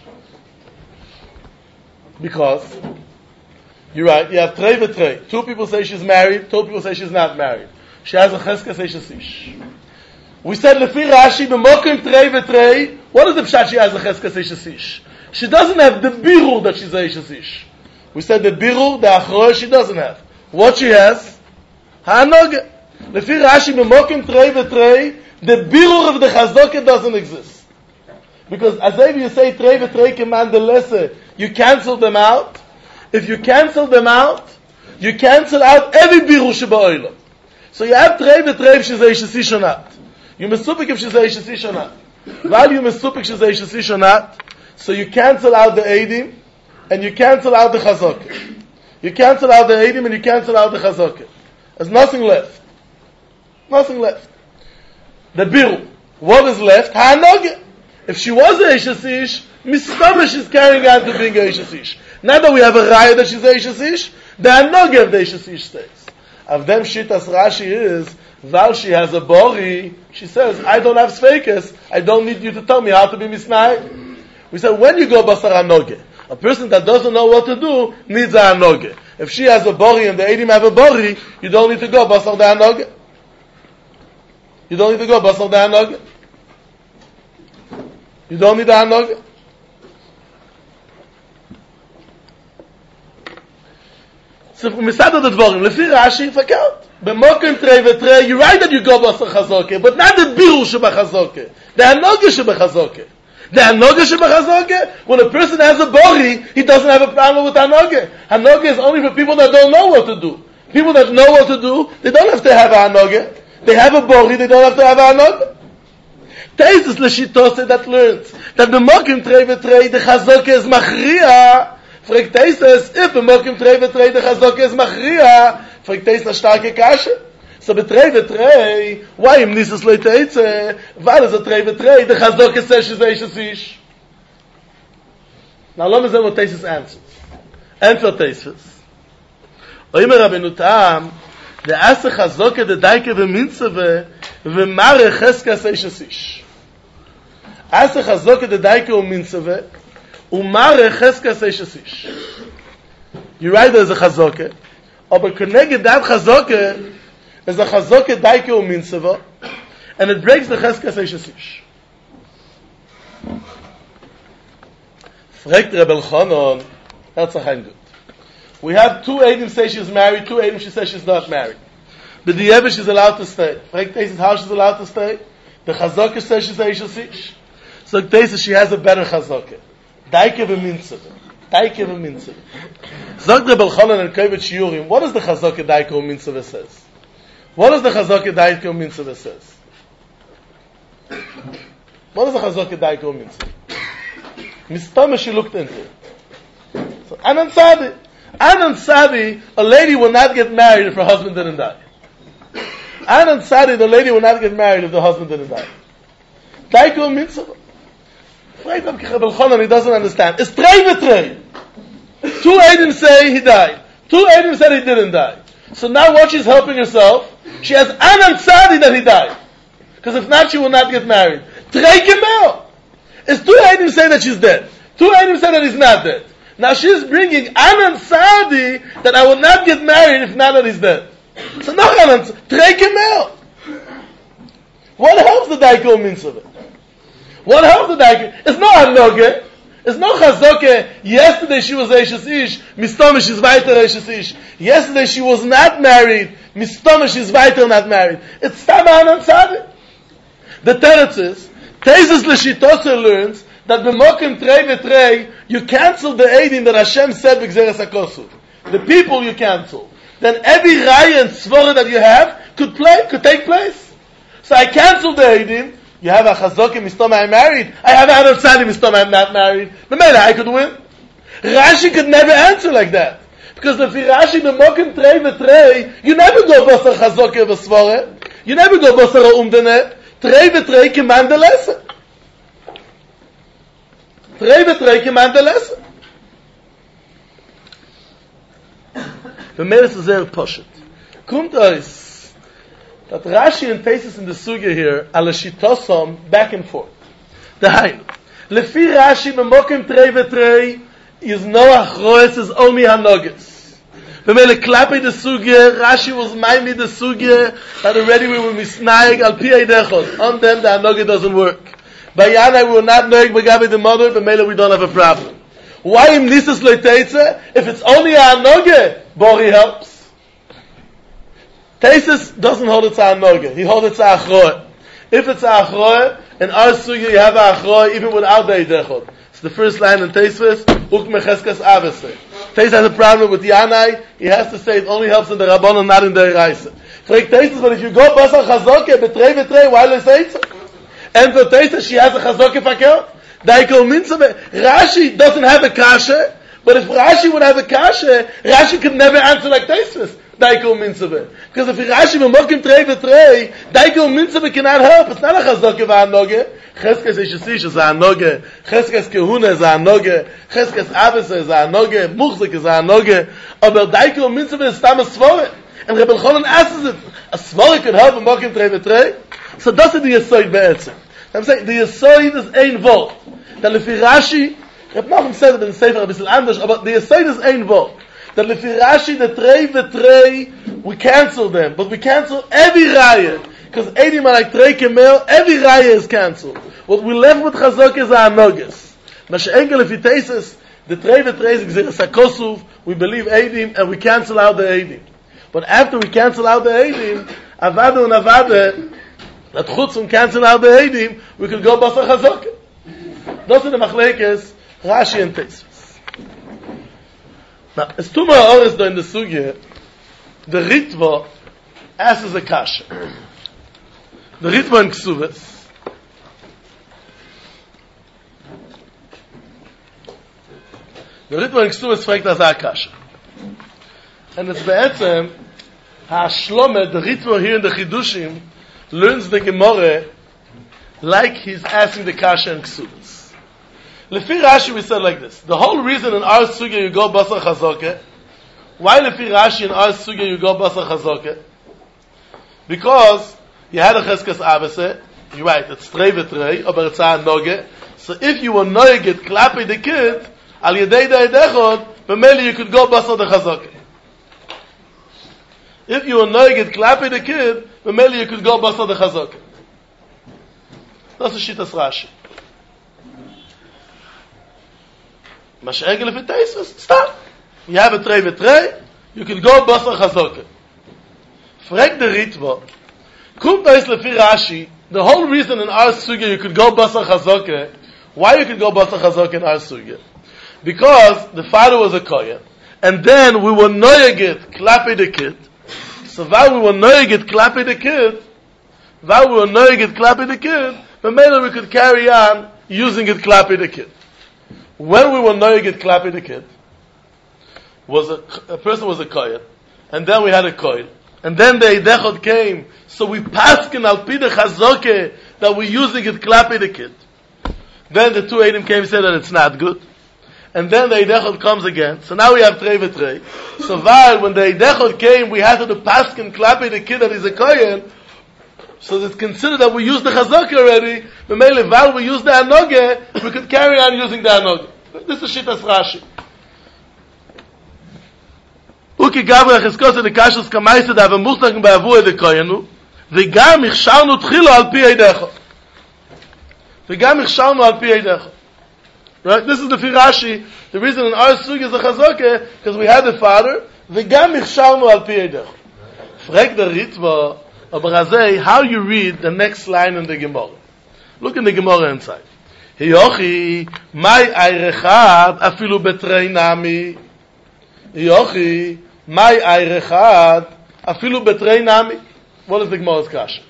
Speaker 2: Because, you're right, you have Trei v'Trei. Two people say she's married, two people say she's not married. She has a Cheskes Eishes ish. We said, Lefi Rashi, b'mokim Trei v'Trei, what is the pshat she has a Cheskes Eishes ish? She doesn't have the birur that she's Eishes ish. We said the birur, the achroa, she doesn't have. What she has? Ha'anoge. Lefi Rashi, b'mokim Trei v'Trei, the birur of the Chazoke doesn't exist. Because as if you say Trei v'Trei command the lesser, you cancel them out. If you cancel them out, you cancel out every birur sheba'olam. So you have Trei v'Trei if she's Eishes ish or not. You mesupik if she's Eishes ish or not. While you mesupik she's Eishes ish or not, so you cancel out the Eidim, and you cancel out the Chazokah. You cancel out the Eidim, and you cancel out the Chazokah. There's nothing left. Nothing left. The Biru. What is left? Ha'anoge. If she was a Eishes ish, Mistama she's carrying on to being a Eishes ish. Now that we have a Raya that she's a Eishes ish, the Ha'anoge of the Eishes ish stays. Of them Shitas Rashi is, while she has a Bori, she says, I don't have Sfeikes, I don't need you to tell me how to be Misnai. We said, when you go Basar Ha'anoge, a person that doesn't know what to do needs a Ha'anoge. If she has a Bori and the Eidim have a Bori, you don't need to go Basar the Ha'anoge. You don't need to go Basar the Ha'anoge. You don't need the Ha'anoge. So, Misada the Dvorim, Lefi Rashi, fakelt. B'mokim Trei v'Trei, you're right that you go Basar Chazoke, but not the Biru Sheba Chazoke. The Ha'anoge Sheba Chazoke. The Ha'anoge Sheba Chazoke, when a person has a Bori, he doesn't have a problem with Ha'anoge. Ha'anoge is only for people that don't know what to do. People that know what to do, they don't have to have a Ha'anoge. They have a Bori, they don't have to have a Ha'anoge. Taisus L'shitose that learns that b'mokim Trei v'Trei, the Chazoke is Machriya. Fragt Taisus, if b'mokim Trei v'Trei, the Chazoke is Machriya, fragt Taisus starke Kashe. So betrei vetrei, why im Nisus Leiteitze? Weil es a trei vetrei, the Chazoke says she's Eishes ish. Now let me say what Taisus answers. Answer Taisus. Oimer Rabbeinu Tam, the Ase Chazoke de Daike v'mintzeve, v'mare Cheskas Eishes ish. Ase Chazoke de Daike v'mintzeve, u'mare Cheskas Eishes ish. You write there's a Chazoke, aber connected that Chazoke, is a Chazoke Daike u'mintzeva, and it breaks the Cheskas Eishes ish. Fragt Rebbe Elchanan, that's a good. We have two Eidim say she's married, two Eidim she says she's not married. But the Yevish is allowed to stay. Fragt Taisus how she's allowed to stay? The Chazoke says she's Eishes ish. So Taisus she has a better Chazoke. Daike u'mintzeva. Daike u'mintzeva. Zog Rebbe Elchanan and Kovet Shiurim, what does the Chazoke Daike u'mintzeva says? What does the Chazoke Daike u'mintzeva says? What does the Chazoke Daike u'mintzeva? Mistama she looked into it. So, Anan Sadi, a lady will not get married if her husband didn't die. Anan Sadi, the lady will not get married if the husband didn't die. Daike u'mintzeva. Right, Rebbe Elchanan, he doesn't understand. It's Trei v'Trei. Two Eidim say he died. Two Eidim said he didn't die. So now what she's helping herself, she has Anan Sadi that he died. Because if not, she will not get married. Trei Gemel. It's two Eidim say that she's dead. Two Eidim say that he's not dead. Now she's bringing Anan Saadi that I will not get married if Nanan is dead. So no Anan, Trei Kemel. What helps the Daiko Mitzvah? What helps the Daiko? It's not Hanoge. It's not Chazoke. Yesterday she was Eishes Ish. Mistomish is weiter Eishes Ish. Yesterday she was not married. Mistomish is weiter not married. It's Stam Anan Saadi. The teretz is, Tesis L'Shitose learns that b'mokim trei v'trei, you cancel the eidim that Hashem said b'gzeres HaKosuf. The people you cancel. Then every raya and svora that you have could take place. So I canceled the eidim. You have a chazokim mistom I'm married. I have a Anan Tzadi mistom I'm not married. But maybe I could win. Rashi could never answer like that. Because if Rashi b'mokim trei v'trei, you never go b'asar chazokim v'svora. You never go b'asar umdene. Trei v'trei command the lesson. Trei v'trei command the lesson. The Meres is very poshut. Kumt ois that Rashi and Tesis in the sugya here are l'shitosom back and forth. The Hainu. Lefi Rashi b'mokim trei v'trei is no achroes is only hanoges. B'mele klapi the sugya, Rashi was minding the sugya that already we will misnaig al pi eidechot. On them the hanoge doesn't work. By Yana we will not noig b'gabi the mother, b'mele we don't have a problem. Why im nisas leiteitze? If it's only a hanoge, Bori helps. Tesis doesn't hold it to hanoge. He holds it to achroe. If it's achroe, in our sugya you have achroe even without the eidechot. It's the first line in Tesis, uk mecheskas avese. Tesis has a problem with Yanai. He has to say it only helps in the Rabbanon, not in the Eraisa. Frag Tesis, but if you go basar chazoke, betrei v'trei, why le say it? And for Tesis, she has a chazoke fakel. Daiko Mitzvah. Rashi doesn't have a kasha, but if Rashi would have a kasha, Rashi could never answer like Tesis. Daiko Mitzvah. Because if Rashi b'mokim trei v'trei, Daiko Mitzvah cannot help. It's not a chazoke v'anoge. Cheskes Eshesish is a hanoge. Cheskes Kehuna is a hanoge. Cheskes Avese is a hanoge. Muchzik is a hanoge. Aber Daiko Mitzvah is tam a svore. And Rebbe Elchanan asks it. A svore could help b'mokim trei v'trei? So that's the Yesoid be'etzem. I'm saying the Yesoid is ein Wort. That lefi Rashi, Reb Nachum said it in the Sefer a bisschen anders, but the Yesoid is ein Wort. That lefi Rashi, the trei v'trei, we cancel them, but we cancel every raya. Because Eidim are like trei kemel, every raya is cancelled. What we left with Chazok is our noges. Masha'engel lefi Tesis, the trei v'trei is gzeres HaKosuf, we believe Eidim, and we cancel out the Eidim. But after we cancel out the Eidim, Avada and Avada, that chutz from cancel out the Eidim, we could go basar Chazok. Those are the machlekes, Rashi and Tesis. Now, as two more hours in the sugya, the Ritva asks a kasha. The Ritva in Ksuvas. The Ritva in Ksuvas fragt as a kasha. And it's be'etzem, ha-shlome, the Ritva here in the Chidushim, learns the Gemara like he's asking the kasha in Ksuvas. Lefi Rashi we said like this. The whole reason in our sugya you go basar chazoke. Why lefi Rashi in our sugya you go basar chazoke? Because you had a cheskes avese. You're right, it's trei v'trei, aber it's a noge. So if you were noeged klapi the kid, al yedei da edechod, b'meli you could go basar the chazoke. If you were noeged klapi the kid, b'meli you could go basar the chazoke. That's the shitas Rashi. Mash'egel if it tastes, stop. You have a trei v'trei, you can go basar chazoke. Frag the Ritva, kum tais lefi Rashi, the whole reason in our sugya you could go basar chazoke, why you could go basar chazoke in our sugya? Because the father was a kohen, and then we were noyegit klapi the kid, so while we were noyegit klapi the kid, but maybe we could carry on using it klapi the kid. When we were noyegit klapi the kid, was a person was a kohen, and then we had a kohen, and then the eidechot came, so we paskin al pi the chazoke that we're using it klapi the kid. Then the two eidim came and said that it's not good, and then the eidechot comes again. So now we have trei v'trei. So while when the eidechot came, we had to do paskin klapi the kid that is a kohen. So it's considered that we used the chazoke already. But mainly while we use the anoge, we could carry on using the anoge. This is Shitas Rashi. Uke Gavra Cheskos de Kashus Kamaisa da Mustagen bei Avu de Koyenu, vegam ichsharnu tchilo al pi eidecho. Vegam ichsharnu al pi eidecho. Right? This is the Firashi. The reason in our sugi is a chazoke, because we had the father, vegam ichsharnu al pi eidecho. Frag the Ritva of Razei, how you read the next line in the Gemara. Look in the Gemara inside. Hiyochi, mai ayrechad afilu betrei nami. Hiyochi, mai ayrechad afilu betrei nami. What is the Gemara's kasha?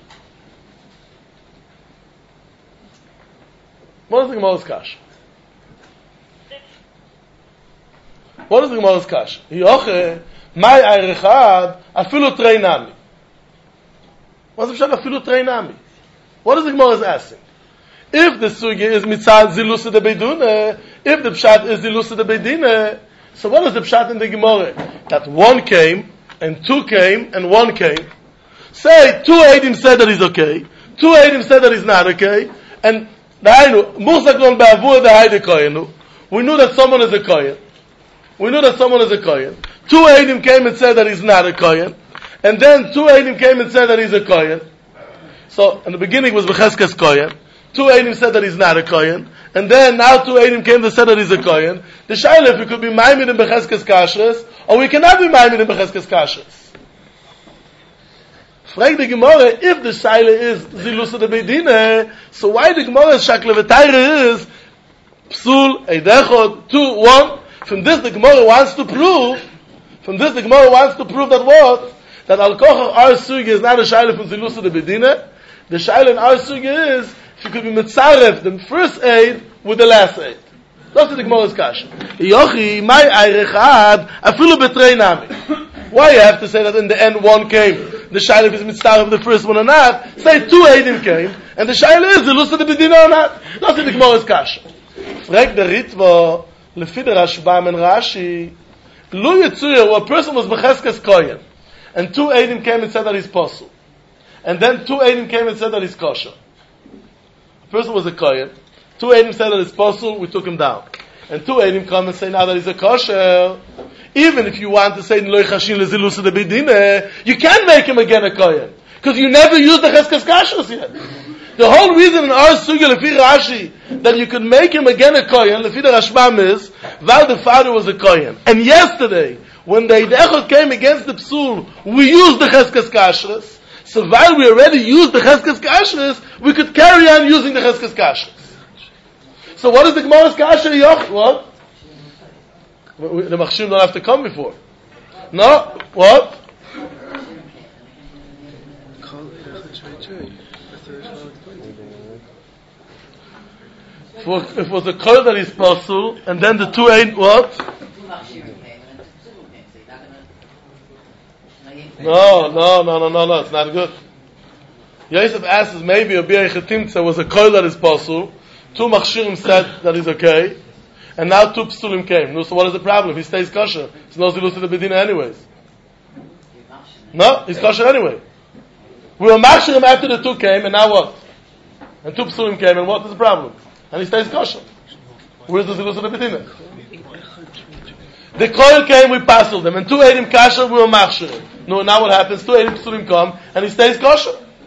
Speaker 2: What is the Gemara's kasha? What is the Gemara's kasha? Hiyochi, mai ayrechad afilu trei nami. What is the pshat afilu trei nami? What is the Gemara asking? If the sugi is mitzad zilusa de beidune, if the pshat is zilusa de beidine, so what is the pshat in the Gemara? That one came, and two came, and one came. Say, two Eidim said that he's okay, two Eidim said that he's not okay, and Musaklon be'avur the Haide Koyenu, we knew that someone is a Koyen. We knew that someone is a Koyen. Two Eidim came and said that he's not a Koyen, and then two Eidim came and said that he's a Koyen. So, in the beginning was Becheskes Koyen. Two Eidim said that he's not a Kohen, and then now two Eidim came to say that he's a Kohen. The Shaila, if we could be Maimid in Becheskes Kashrus, or we cannot be Maimid in Becheskes Kashrus. Frag the Gemara, if the Shaila is Zilusa de Beidine, so why the Gemara's Shaklevetayre is Psul, Eidechot, 2, 1. From this the Gemara wants to prove that what? That Al-Kochach Ar Sugi is not a Shaila from Zilusa de Beidine. The Shaila in Ar Sugi is you could be mitzaref the first aid with the last aid. That's the Gemara's kasha. Yochi, my ayrechad, afilu betrei nami. Why you have to say that in the end one came, the shaila is mitzaref the first one or not? Say two aidim came, and the shaila is the lusa de bedina or not? That's the Gemara's kasha. Frag the Ritva, lefi the Rashbam and Rashi, lu yitzuyer, a person was becheskes koyen, and two aidim came and said that he's possible, and then two aidim came and said that he's kosher. First was a Kohen. Two Eidim said that it's possible, we took him down. And two Eidim come and say now that he's a kosher. Even if you want to say Loi Chashin Lezilusa de Bedine, you can make him again a Kohen. Because you never used the Cheskes Kashrus yet. The whole reason in our Sugya Lefi Rashi that you could make him again a Kohen, Lefi the Rashbam is, while the father was a Kohen. And yesterday, when the Eidechot came against the Psul, we used the Cheskes Kashrus. So while we already used the Cheskes Kashrus, we could carry on using the Cheskes Kashrus. So what is the Gemara's Kasha? What? The Machshim don't have to come before. No? What? If it was a Kol that is possible, and then the two ain't what? No, it's not good. Yosef asks maybe a B'yei Chetimtza was a Kol that is possible, two Machshirim said that is okay, and now two Psulim came. No, so what is the problem? He stays kosher. He's not Zilus to the Bedina anyways. No, he's kosher anyway. We were Machshirim after the two came, and now what? And two Psulim came, and what is the problem? And he stays kosher. Where's the Zilus to the Bedina? The Koil came, we passed them, and two Eidim kosher, we were Machshirim. No, now what happens? Two Eidim Psulim come, and he stays kosher.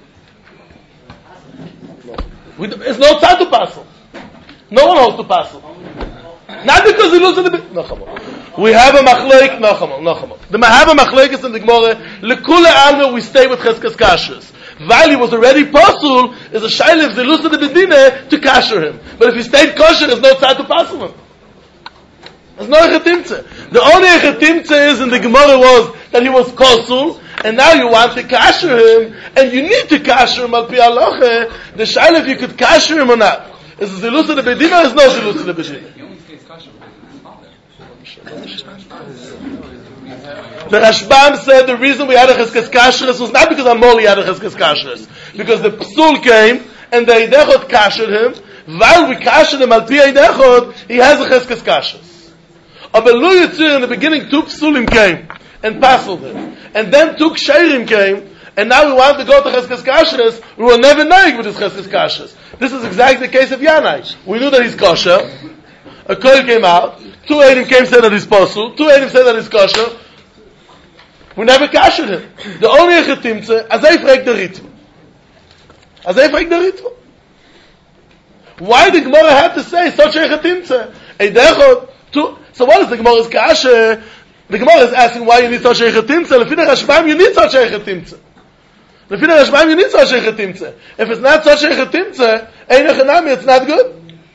Speaker 2: It's no time to pass him. No one holds to pass him. Not because he loses the bit. We have a machleik. The have a machleik is in the Gemara. Lekule alma we stay with Cheskes Kashrus. While he was already pasul, is a shaila if they lose the bedine to kasher him. But if he stayed kosher, there's no time to pass him. There's no echetimtze. The only echetimtze is in the Gemara was that he was kosul, and now you want to kasher him, and you need to kasher him al pi halacha. The shaila if you could kasher him or not. Is it zilus the bedina or is no zilus the bedina? The Rashbam said the reason we had a Cheskes Kashrus was not because Amoli had a Cheskes Kashrus, because the Psul came and the Eidechot kashered him. While we kashered him al pi Eidechot, he has a Cheskes Kashrus. Aber Lu Yitzir in the beginning two Psulim came and passled him, and then two Ksherim came, and now we want to go to Cheskes Kashrus. We will never know with his Cheskes Kashrus. This is exactly the case of Yanai. We knew that he's kosher. A Koil came out. Two Eidim came said that he's possible. Two Eidim said that he's kosher. We never kasher him. The only Chetimtze, as I frag the Ritva. Why the Gemara had to say such a Chetimtze? So what is the Gemara's kasher? The Gemara is asking why you need such a Chetimtze. Lefi the Rashbam, you need such a Chetimtze. If it's not such a Chetimtze, it's not good.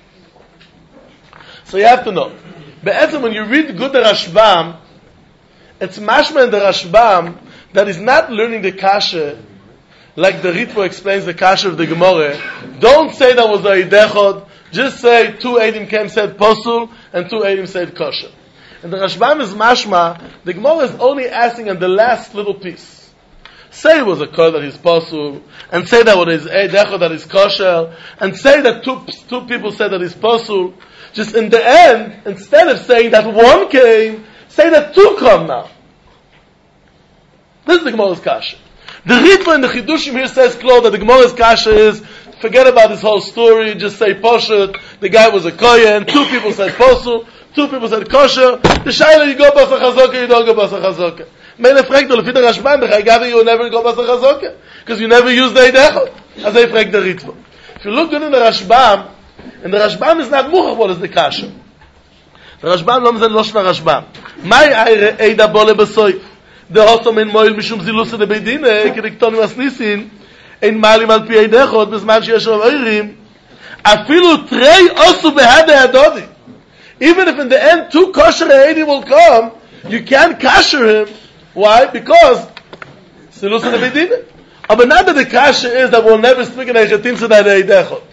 Speaker 2: So you have to know. Be'etzem, when you read good the Rashbam, it's mashma in the Rashbam that is not learning the kasha like the Ritva explains the kasha of the Gemara. Don't say that was a idechod. Just say 2 Eidim came said posul and 2 Eidim said kosher. And the Rashbam is mashma. The Gemara is only asking on the last little piece. Say it was a kol that is posul, and say that was a idechod that is kosher, and say that two people said that is posul. Just in the end, instead of saying that one came, say that 2 come now. This is the Gemara's kasha. The Ritva in the Chidushim here says clear that the Gemara's kasha is, forget about this whole story, just say Poshet, the guy was a Kohen, 2 people said Posul, 2 people said Kosher, the Shaila, you go Basar Chazoka, you don't go Basar Chazoka. Mele Frekto, Lefi the Rashbam, the Chaygavi, you will never go Basar Chazoka, because you never use the Eidechot, as I Frek the Ritva. If you look good in the Rashbam, and the Rashbam is not Muchach, what is the kasha? The Rashbam לא מזן לא של הרשב"ם. מהי עידה בולה בסויף? דהוסו מן מועיל משום זילוסה דבידינה, כדקטונים הסניסין, אין מעלים על פי עידכות, בזמן שיש רב עירים, אפילו תרי עושו בהדה הדודי. Even if in the end 2 kosher eidim will come, you can't kasher him. Why? Because zilosah debedina. But not that the kasher is that we'll never speak in Eichetim to that Eidechot.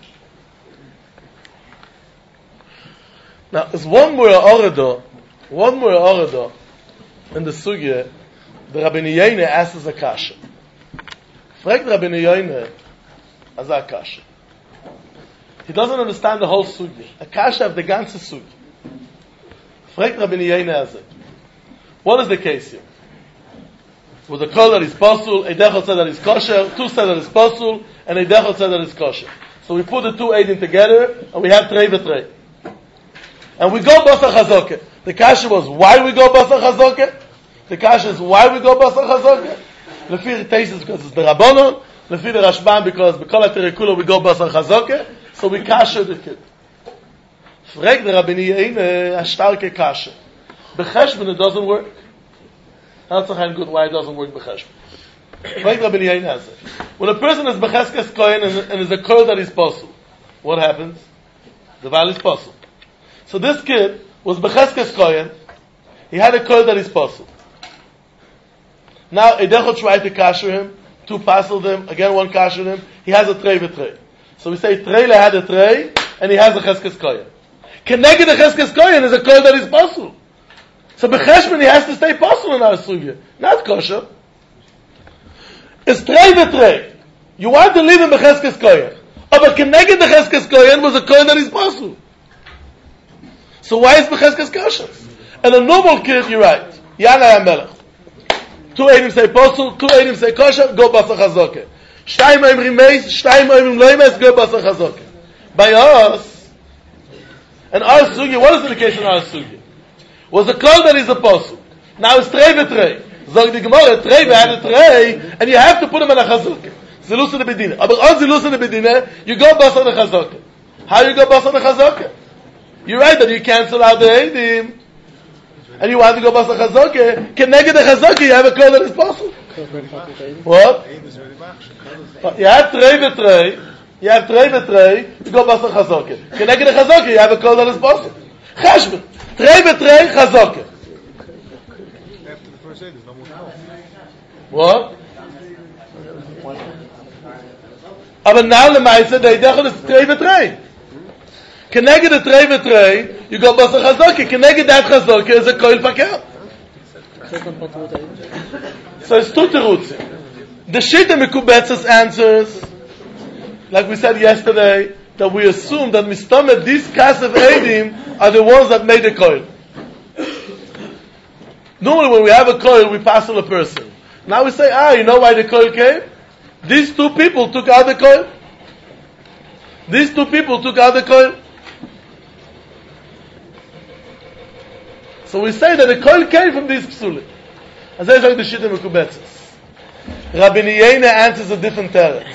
Speaker 2: Now, there's one more orado in the sugya. The Rabbeinu Yoina asks a kasha. Fragt Rabbeinu Yoina as a kasha. He doesn't understand the whole sugya. A kasha of the ganze sugya. Fragt Rabbeinu Yoina as it. What is the case here? With the kol that is posul, Eidechot said that is kosher, 2 said that is posul, and Eidechot said that is kosher. So we put the 2 eidim together, and we have trei v'trei. And we go Basar Chazoke. The kasha was, why we go Basar Chazoke? The kasha is, why we go Basar Chazoke? Lefi the Teisus, because it's the Rabbonon. Lefi the Rashbam, because B'kol HaTerekula we go Basar Chazoke. So we kasha the kid. Frag the Rabbeinu Yoina, a starke kasha. B'cheshbon it doesn't work. That's a good why it doesn't work b'cheshbon. Frag Rabbeinu Yoina has it. When a person is B'cheskes Kohen and is a kol that is posul, what happens? The val is posul. So this kid was Becheskes Kohen. He had a kol that is posul. Now Eidechot tried to kasher him. 2 passled him. Again 1 kashered him. He has a trei v'trei. So we say Treile had a trei, and he has a Cheskes Kohen. Keneged the Cheskes Kohen is a kol that is posul. So Becheshbon he has to stay posul in our sugya, not kosher. It's trei v'trei. You want to leave him Becheskes Kohen. But Keneged the Cheskes Kohen was a kol that is posul. So why is Becheskes kosher? And a normal kid, you're right. Yana Yamelech. 2 eidim say posul, 2 eidim say kosher, go Basar Chazoke. 2 eidim meis, 2 eidim loimes, go Basar Chazoke. By us, and our sugi, what is the case in our sugi? Was a kol that is a posul. Now it's trei v'trei. Zog the Gemara, trei v'had a trei, and you have to put him in a Chazoke. Zilusah nebedina. But on Zilusah nebedina, you go Basar Chazoke. How you go Basar Chazoke? You're right that you cancel out the eidim, and you want to go Basar Chazoke. Keneged the Chazoke, you have a kol that is posul. What? You have trei v'trei. You have trei v'trei. You go Basar Chazoke. Keneged the Chazoke, you have a kol that is posul. Cheshbon. Trei v'trei Chazoke.
Speaker 3: After the first eight, there's no more kol.
Speaker 2: What? Aber now the Maisa, the Eidechot is trei v'trei. Keneged the trei v'trei, you go Basar Chazoke. Keneged that Chazoke is a koil pakel. So it's 2 terutzim. The Shita Mekubetzes answers, like we said yesterday, that we assume that Mistamet, these Kasev Eidim are the ones that made the koil. Normally when we have a koil, we pass on a person. Now we say, you know why the koil came? These 2 people took out the koil. These 2 people took out the koil. So we say that the koil came from these psulim. As I say the shit mekubetzes. Rabbeinu Yeina answers a different teretz.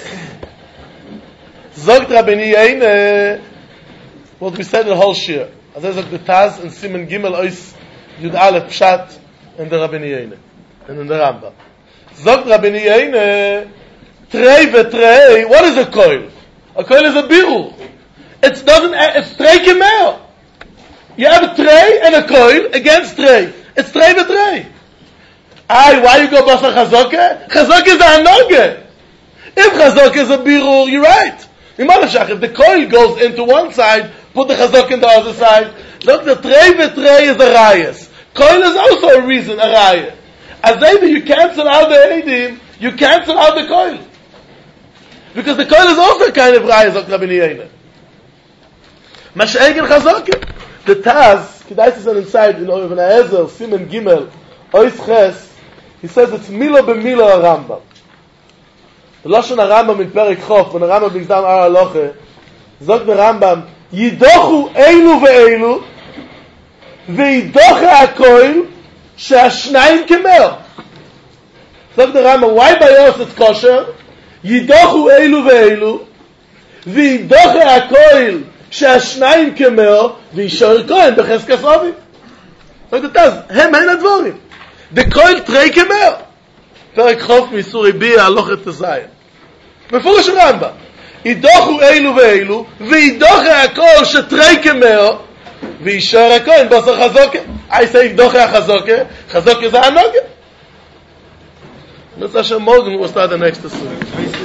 Speaker 2: Zogt Rabbeinu Yeina what we said the whole shir. As I say the Taz and Simen Gimel Ois Yud Aleph Pshat and the Rabbeinu Yeina and in the Rambam. Zogt Rabbeinu Yeina Trei v'trei. What is a koil? A koil is a birur. It's trei kemeo. You have a trei and a koil against trei. It's trei v'trei. Why you go basa chazokeh? Chazokeh is a hanoge. If chazokeh is a birur, you're right. If the koil goes into one side, put the chazokeh in the other side. Look, the trei v'trei is the rayas. Koil is also a reason, a raya. As if you cancel out the edim, you cancel out the koil. Because the koil is also a kind of raya, Zok Rabbeinu Yeina. Mash'egen chazokeh. The Taz, Kedai says inside, in Oven HaEzer, Simen Gimel, Ois Ches, he says it's Milo b'Milo Rambam. The Lashon Rambam in Perek Chof, when the Rambam brings down Ar Halacha, Zok the Rambam, Yidochu Eilu ve'Eilu, ve'yidocha HaKoil, she'ashnayim kemel. Zok the Rambam, why by us it's kosher? Yidochu Eilu ve'Eilu, ve'yidocha HaKoil, she'ashnayim kemel, ve'yishor kohen b'cheskas ovi. Zok the Taz, hem hein advorim. The koil trei kemel. Perek Chof Misuri Bia Halochet Tezayin. מפורש רמב"ם. ידוחו אלו ואלו, וידוחה הכל שטרי כמאו, וישאר הכהן בשר חזוקה. I say ידוחה החזוקה, חזוקה זה הנוגה. Let's Hashem morgen, we'll start the next lesson.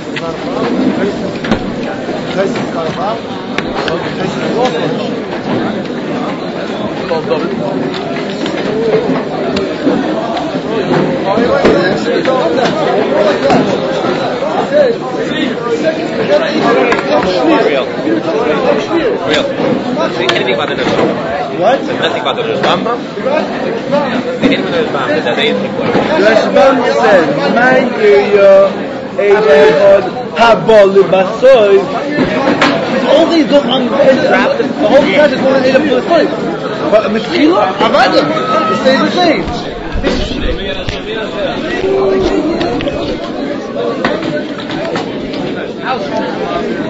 Speaker 4: Anything about the Rambam? What? Nothing about the Rambam? Anything about the Rambam?
Speaker 5: Rashbam says, "Mein Yeyo Eideh Habol Basoy." All these don't unwrap the whole class is going to end up with a but Mechila, Avada, it stays the same.